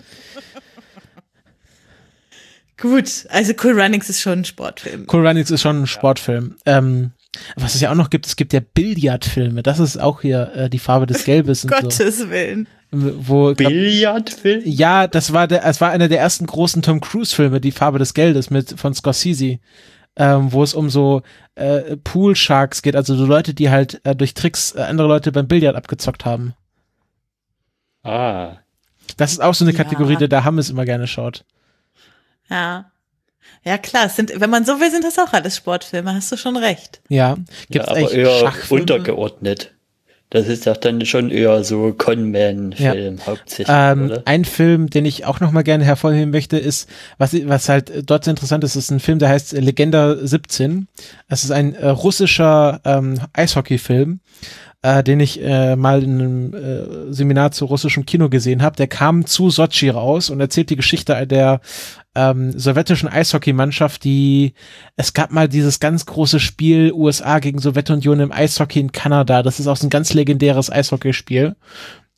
Gut, also Cool Runnings ist schon ein Sportfilm. Cool Runnings ist schon ein Sportfilm. Was es ja auch noch gibt, es gibt ja Billardfilme. Das ist auch hier die Farbe des Gelbes und so. Gottes Willen. Billardfilm? Ja, es war einer der ersten großen Tom Cruise Filme, die Farbe des Geldes von Scorsese, wo es um so Pool Sharks geht, also so Leute, die halt durch Tricks andere Leute beim Billard abgezockt haben. Ah. Das ist auch so eine Ja. Kategorie, die der Hammes immer gerne schaut. Ja. Ja, klar, wenn man so will, sind das auch alles Sportfilme, hast du schon recht. Ja, gibt's Ja, aber eigentlich eher Schachfilme? untergeordnet. Das ist doch dann schon eher so Con-Man-Film hauptsächlich, oder? Ein Film, den ich auch noch mal gerne hervorheben möchte, ist, was halt dort so interessant ist ein Film, der heißt Legenda 17. Das ist ein russischer Eishockey-Film, den ich mal in einem Seminar zu russischem Kino gesehen habe. Der kam zu Sochi raus und erzählt die Geschichte der sowjetischen Eishockeymannschaft, es gab mal dieses ganz große Spiel USA gegen Sowjetunion im Eishockey in Kanada. Das ist auch so ein ganz legendäres Eishockeyspiel.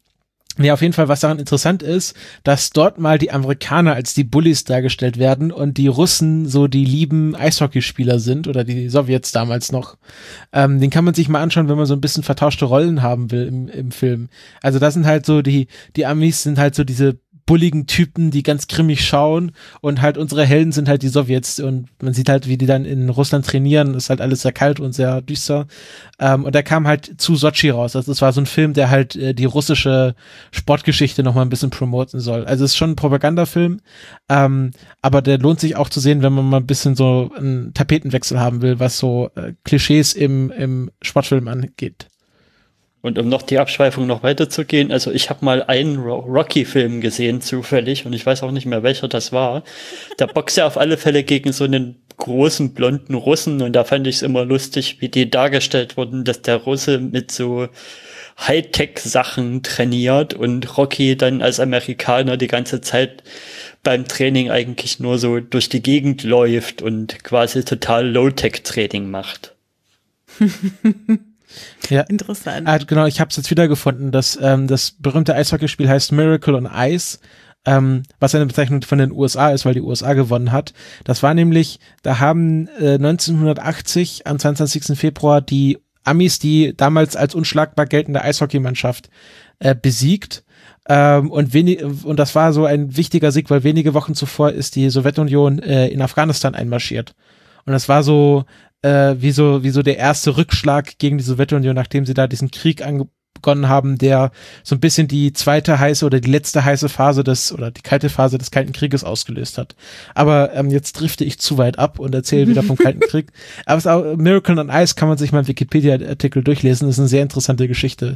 Ja, auf jeden Fall, was daran interessant ist, dass dort mal die Amerikaner als die Bullies dargestellt werden und die Russen so die lieben Eishockeyspieler sind oder die Sowjets damals noch. Den kann man sich mal anschauen, wenn man so ein bisschen vertauschte Rollen haben will im Film. Also das sind halt so die Amis sind halt so diese bulligen Typen, die ganz grimmig schauen und halt unsere Helden sind halt die Sowjets und man sieht halt, wie die dann in Russland trainieren, ist halt alles sehr kalt und sehr düster und der kam halt zu Sochi raus, also es war so ein Film, der halt die russische Sportgeschichte nochmal ein bisschen promoten soll, also es ist schon ein Propagandafilm, aber der lohnt sich auch zu sehen, wenn man mal ein bisschen so einen Tapetenwechsel haben will, was so Klischees im Sportfilm angeht. Und um noch die Abschweifung noch weiterzugehen, also ich habe mal einen Rocky-Film gesehen, zufällig, und ich weiß auch nicht mehr, welcher das war. Da boxt er auf alle Fälle gegen so einen großen, blonden Russen, und da fand ich es immer lustig, wie die dargestellt wurden, dass der Russe mit so Hightech-Sachen trainiert und Rocky dann als Amerikaner die ganze Zeit beim Training eigentlich nur so durch die Gegend läuft und quasi total Low-Tech-Training macht. Ja. Interessant. Genau, ich habe es jetzt wieder gefunden. Das berühmte Eishockeyspiel heißt Miracle on Ice, was eine Bezeichnung von den USA ist, weil die USA gewonnen hat. Das war nämlich, da haben 1980 am 22. Februar die Amis die damals als unschlagbar geltende Eishockeymannschaft besiegt. Und das war so ein wichtiger Sieg, weil wenige Wochen zuvor ist die Sowjetunion in Afghanistan einmarschiert. Und das war so wie so der erste Rückschlag gegen die Sowjetunion, nachdem sie da diesen Krieg begonnen haben, der so ein bisschen die zweite heiße oder die letzte heiße Phase oder die kalte Phase des Kalten Krieges ausgelöst hat. Aber jetzt drifte ich zu weit ab und erzähle wieder vom Kalten Krieg. Aber es ist auch, Miracle on Ice kann man sich mal im Wikipedia-Artikel durchlesen. Das ist eine sehr interessante Geschichte.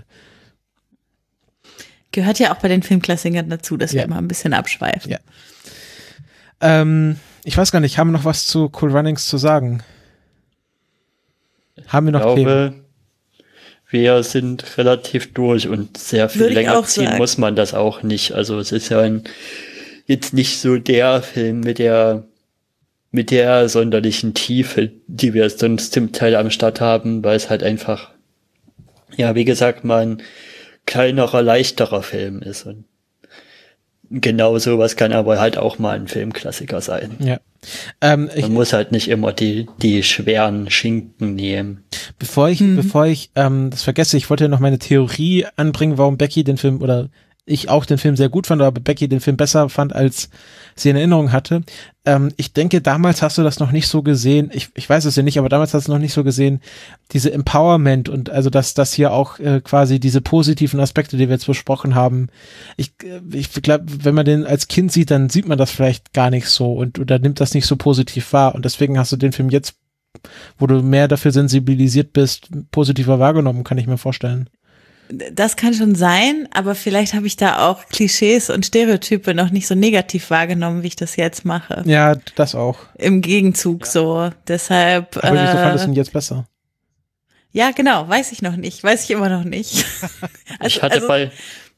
Gehört ja auch bei den Filmklassikern dazu, dass wir immer ein bisschen abschweifen. Ja. Ich weiß gar nicht, haben wir noch was zu Cool Runnings zu sagen? Haben wir noch Themen? Ich glaube, Themen? wir sind relativ durch und sehr viel länger ziehen sagen. Muss man das auch nicht. Also es ist ja jetzt nicht so der Film mit der sonderlichen Tiefe, die wir sonst zum Teil am Start haben, weil es halt einfach, ja, wie gesagt, mal ein kleinerer, leichterer Film ist. Und genau sowas kann aber halt auch mal ein Filmklassiker sein. Ja. Man muss halt nicht immer die schweren Schinken nehmen. Bevor ich das vergesse, ich wollte ja noch meine Theorie anbringen, warum Becky den Film oder ich auch den Film sehr gut fand, aber Becky den Film besser fand, als sie in Erinnerung hatte. Ich denke, damals hast du das noch nicht so gesehen. Ich weiß es ja nicht, aber damals hast du noch nicht so gesehen, diese Empowerment und also, dass das hier auch quasi diese positiven Aspekte, die wir jetzt besprochen haben. Ich glaube, wenn man den als Kind sieht, dann sieht man das vielleicht gar nicht so oder nimmt das nicht so positiv wahr. Und deswegen hast du den Film jetzt, wo du mehr dafür sensibilisiert bist, positiver wahrgenommen, kann ich mir vorstellen. Das kann schon sein, aber vielleicht habe ich da auch Klischees und Stereotype noch nicht so negativ wahrgenommen, wie ich das jetzt mache. Ja, das auch. Im Gegenzug so. Deshalb. Aber wieso fandest du ihn jetzt besser? Ja, genau, weiß ich noch nicht. Weiß ich immer noch nicht. Ich hatte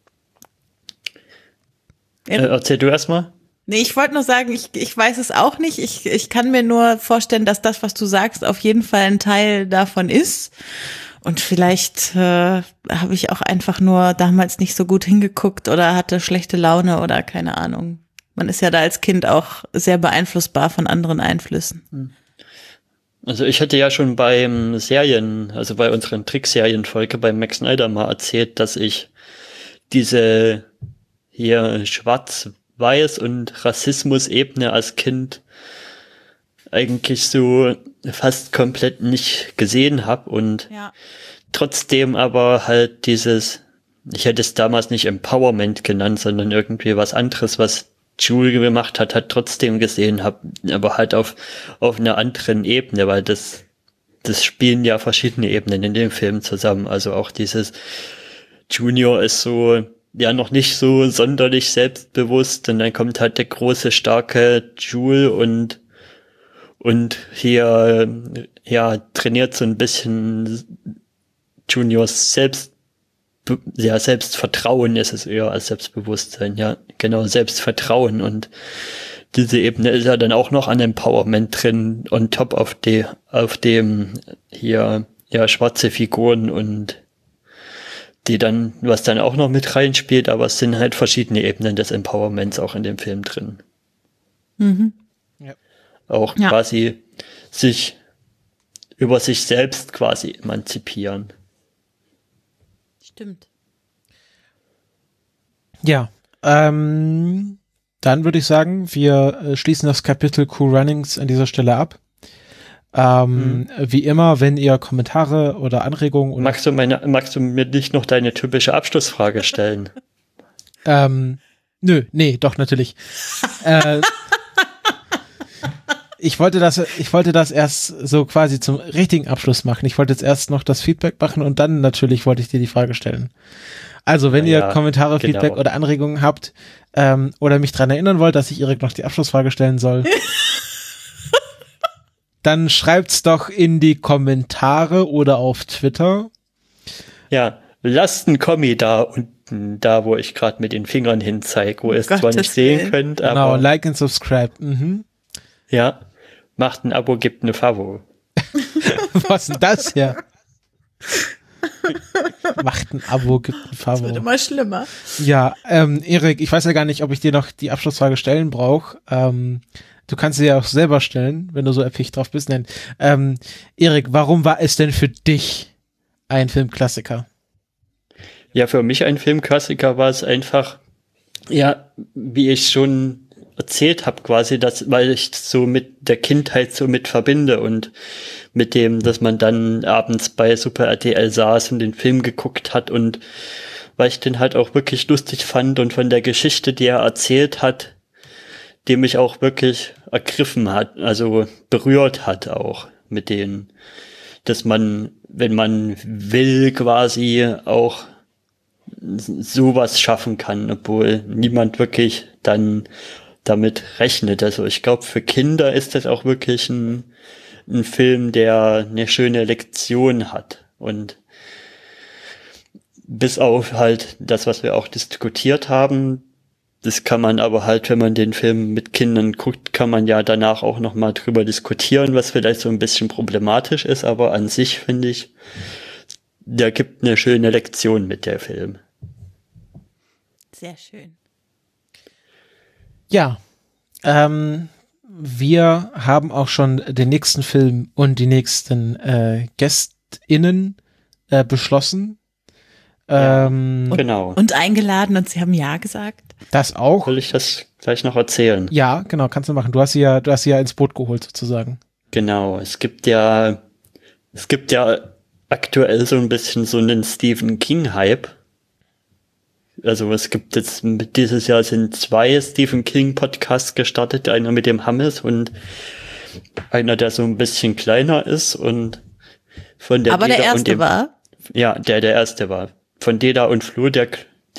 erzähl du erstmal. Nee, ich wollte nur sagen, ich weiß es auch nicht. Ich kann mir nur vorstellen, dass das, was du sagst, auf jeden Fall ein Teil davon ist. Und vielleicht habe ich auch einfach nur damals nicht so gut hingeguckt oder hatte schlechte Laune oder keine Ahnung. Man ist ja da als Kind auch sehr beeinflussbar von anderen Einflüssen. Also ich hatte ja schon bei unseren Trickserienfolge bei Max Snyder mal erzählt, dass ich diese hier Schwarz-Weiß- und Rassismus-Ebene als Kind eigentlich so fast komplett nicht gesehen habe und trotzdem aber halt ich hätte es damals nicht Empowerment genannt, sondern irgendwie was anderes, was Jewel gemacht hat, trotzdem gesehen habe, aber halt auf einer anderen Ebene, weil das spielen ja verschiedene Ebenen in dem Film zusammen, also auch dieses Junior ist so ja noch nicht so sonderlich selbstbewusst und dann kommt halt der große, starke Jewel und hier, ja, trainiert so ein bisschen Juniors Selbstvertrauen ist es eher als Selbstbewusstsein, ja, genau, Selbstvertrauen und diese Ebene ist ja dann auch noch an Empowerment drin on top auf dem hier, ja, schwarze Figuren und was dann auch noch mit reinspielt, aber es sind halt verschiedene Ebenen des Empowerments auch in dem Film drin. Mhm. Ja. Auch quasi über sich selbst quasi emanzipieren. Stimmt. Ja, dann würde ich sagen, wir schließen das Kapitel Cool Runnings an dieser Stelle ab. Wie immer, wenn ihr Kommentare oder Anregungen oder Magst du mir nicht noch deine typische Abschlussfrage stellen? nee, doch, natürlich. Ich wollte das erst so quasi zum richtigen Abschluss machen. Ich wollte jetzt erst noch das Feedback machen und dann natürlich wollte ich dir die Frage stellen. Also, wenn ihr Kommentare, genau. Feedback oder Anregungen habt, oder mich dran erinnern wollt, dass ich Erik noch die Abschlussfrage stellen soll, dann schreibt's doch in die Kommentare oder auf Twitter. Ja, lasst einen Kommi da unten, da wo ich gerade mit den Fingern hin zeige, wo ihr es zwar Gottes nicht sehen Willen. könnt, Genau, aber like and subscribe. Mhm. ja, macht ein Abo, gibt eine Favo. Was denn das hier? Macht ein Abo, gibt ein Das Favo. wird immer schlimmer. Ja, Erik, ich weiß ja gar nicht, ob ich dir noch die Abschlussfrage stellen brauche. Du kannst sie ja auch selber stellen, wenn du so erpicht drauf bist. Nein. Erik, warum war es denn für dich ein Filmklassiker? Ja, für mich ein Filmklassiker war es einfach, ja, wie ich schon erzählt habe quasi, weil ich so mit der Kindheit so mit verbinde und mit dem, dass man dann abends bei Super RTL saß und den Film geguckt hat und weil ich den halt auch wirklich lustig fand und von der Geschichte, die er erzählt hat, die mich auch wirklich ergriffen hat, also berührt hat auch mit denen, dass man, wenn man will, quasi auch sowas schaffen kann, obwohl niemand wirklich dann damit rechnet. Also ich glaube, für Kinder ist das auch wirklich ein Film, der eine schöne Lektion hat. Und bis auf halt das, was wir auch diskutiert haben, das kann man aber halt, wenn man den Film mit Kindern guckt, kann man ja danach auch nochmal drüber diskutieren, was vielleicht so ein bisschen problematisch ist, aber an sich finde ich, der gibt eine schöne Lektion mit, der Film. Sehr schön. Ja, wir haben auch schon den nächsten Film und die nächsten GästInnen beschlossen. Genau. Und eingeladen und sie haben ja gesagt. Das auch. Will ich das gleich noch erzählen? Ja, genau, kannst du machen. Du hast sie ja ins Boot geholt sozusagen. Genau, es gibt ja aktuell so ein bisschen so einen Stephen King-Hype. Also es gibt jetzt, dieses Jahr sind 2 Stephen King-Podcasts gestartet, einer mit dem Hammes und einer, der so ein bisschen kleiner ist und von der Aber Deda der erste war? Ja, der erste war. Von Deda und Flo, der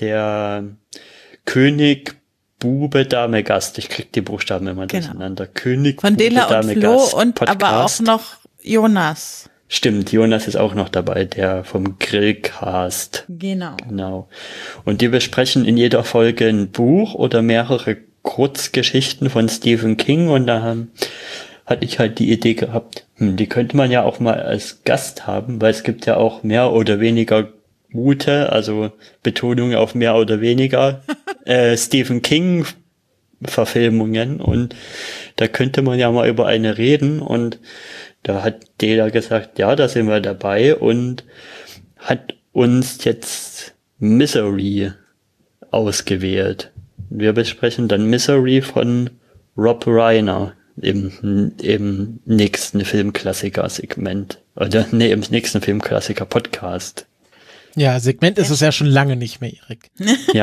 König, Bube, Dame, Gast. Ich krieg die Buchstaben immer durcheinander. König, von Bube, Dela Dame, und Flo Gast, und Podcast. aber auch noch Jonas. Stimmt, Jonas ist auch noch dabei, der vom Grillcast. Genau. Und die besprechen in jeder Folge ein Buch oder mehrere Kurzgeschichten von Stephen King und da hatte ich halt die Idee gehabt, die könnte man ja auch mal als Gast haben, weil es gibt ja auch mehr oder weniger gute, also Betonung auf mehr oder weniger, Stephen King Verfilmungen und da könnte man ja mal über eine reden und da hat Dela gesagt, ja, da sind wir dabei und hat uns jetzt Misery ausgewählt. Wir besprechen dann Misery von Rob Reiner im nächsten Filmklassiker-Segment. Oder im nächsten Filmklassiker-Podcast. Ja, Segment ist es ja schon lange nicht mehr, Erik. Ja.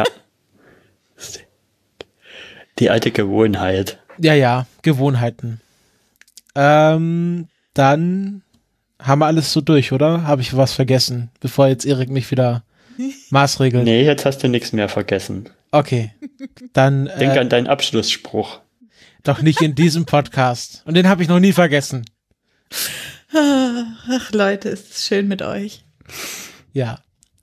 Die alte Gewohnheit. Ja, Gewohnheiten. Dann haben wir alles so durch, oder? Habe ich was vergessen, bevor jetzt Erik mich wieder maßregelt? Nee, jetzt hast du nichts mehr vergessen. Okay, dann Denk an deinen Abschlussspruch. doch nicht in diesem Podcast. Und den habe ich noch nie vergessen. Ach Leute, ist es schön mit euch. Ja,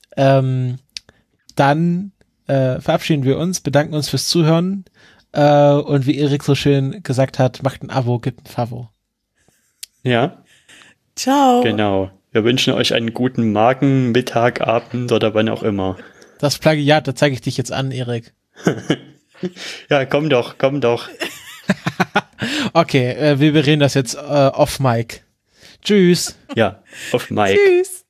dann verabschieden wir uns, bedanken uns fürs Zuhören und wie Erik so schön gesagt hat, macht ein Abo, gibt ein Favo. Ja, Ciao. genau. Wir wünschen euch einen guten Magen, Mittag, Abend oder wann auch immer. Das Plagiat, da zeige ich dich jetzt an, Erik. Ja, komm doch. Okay, wir bereden das jetzt off Mic. Tschüss. Ja, auf Mike. Tschüss.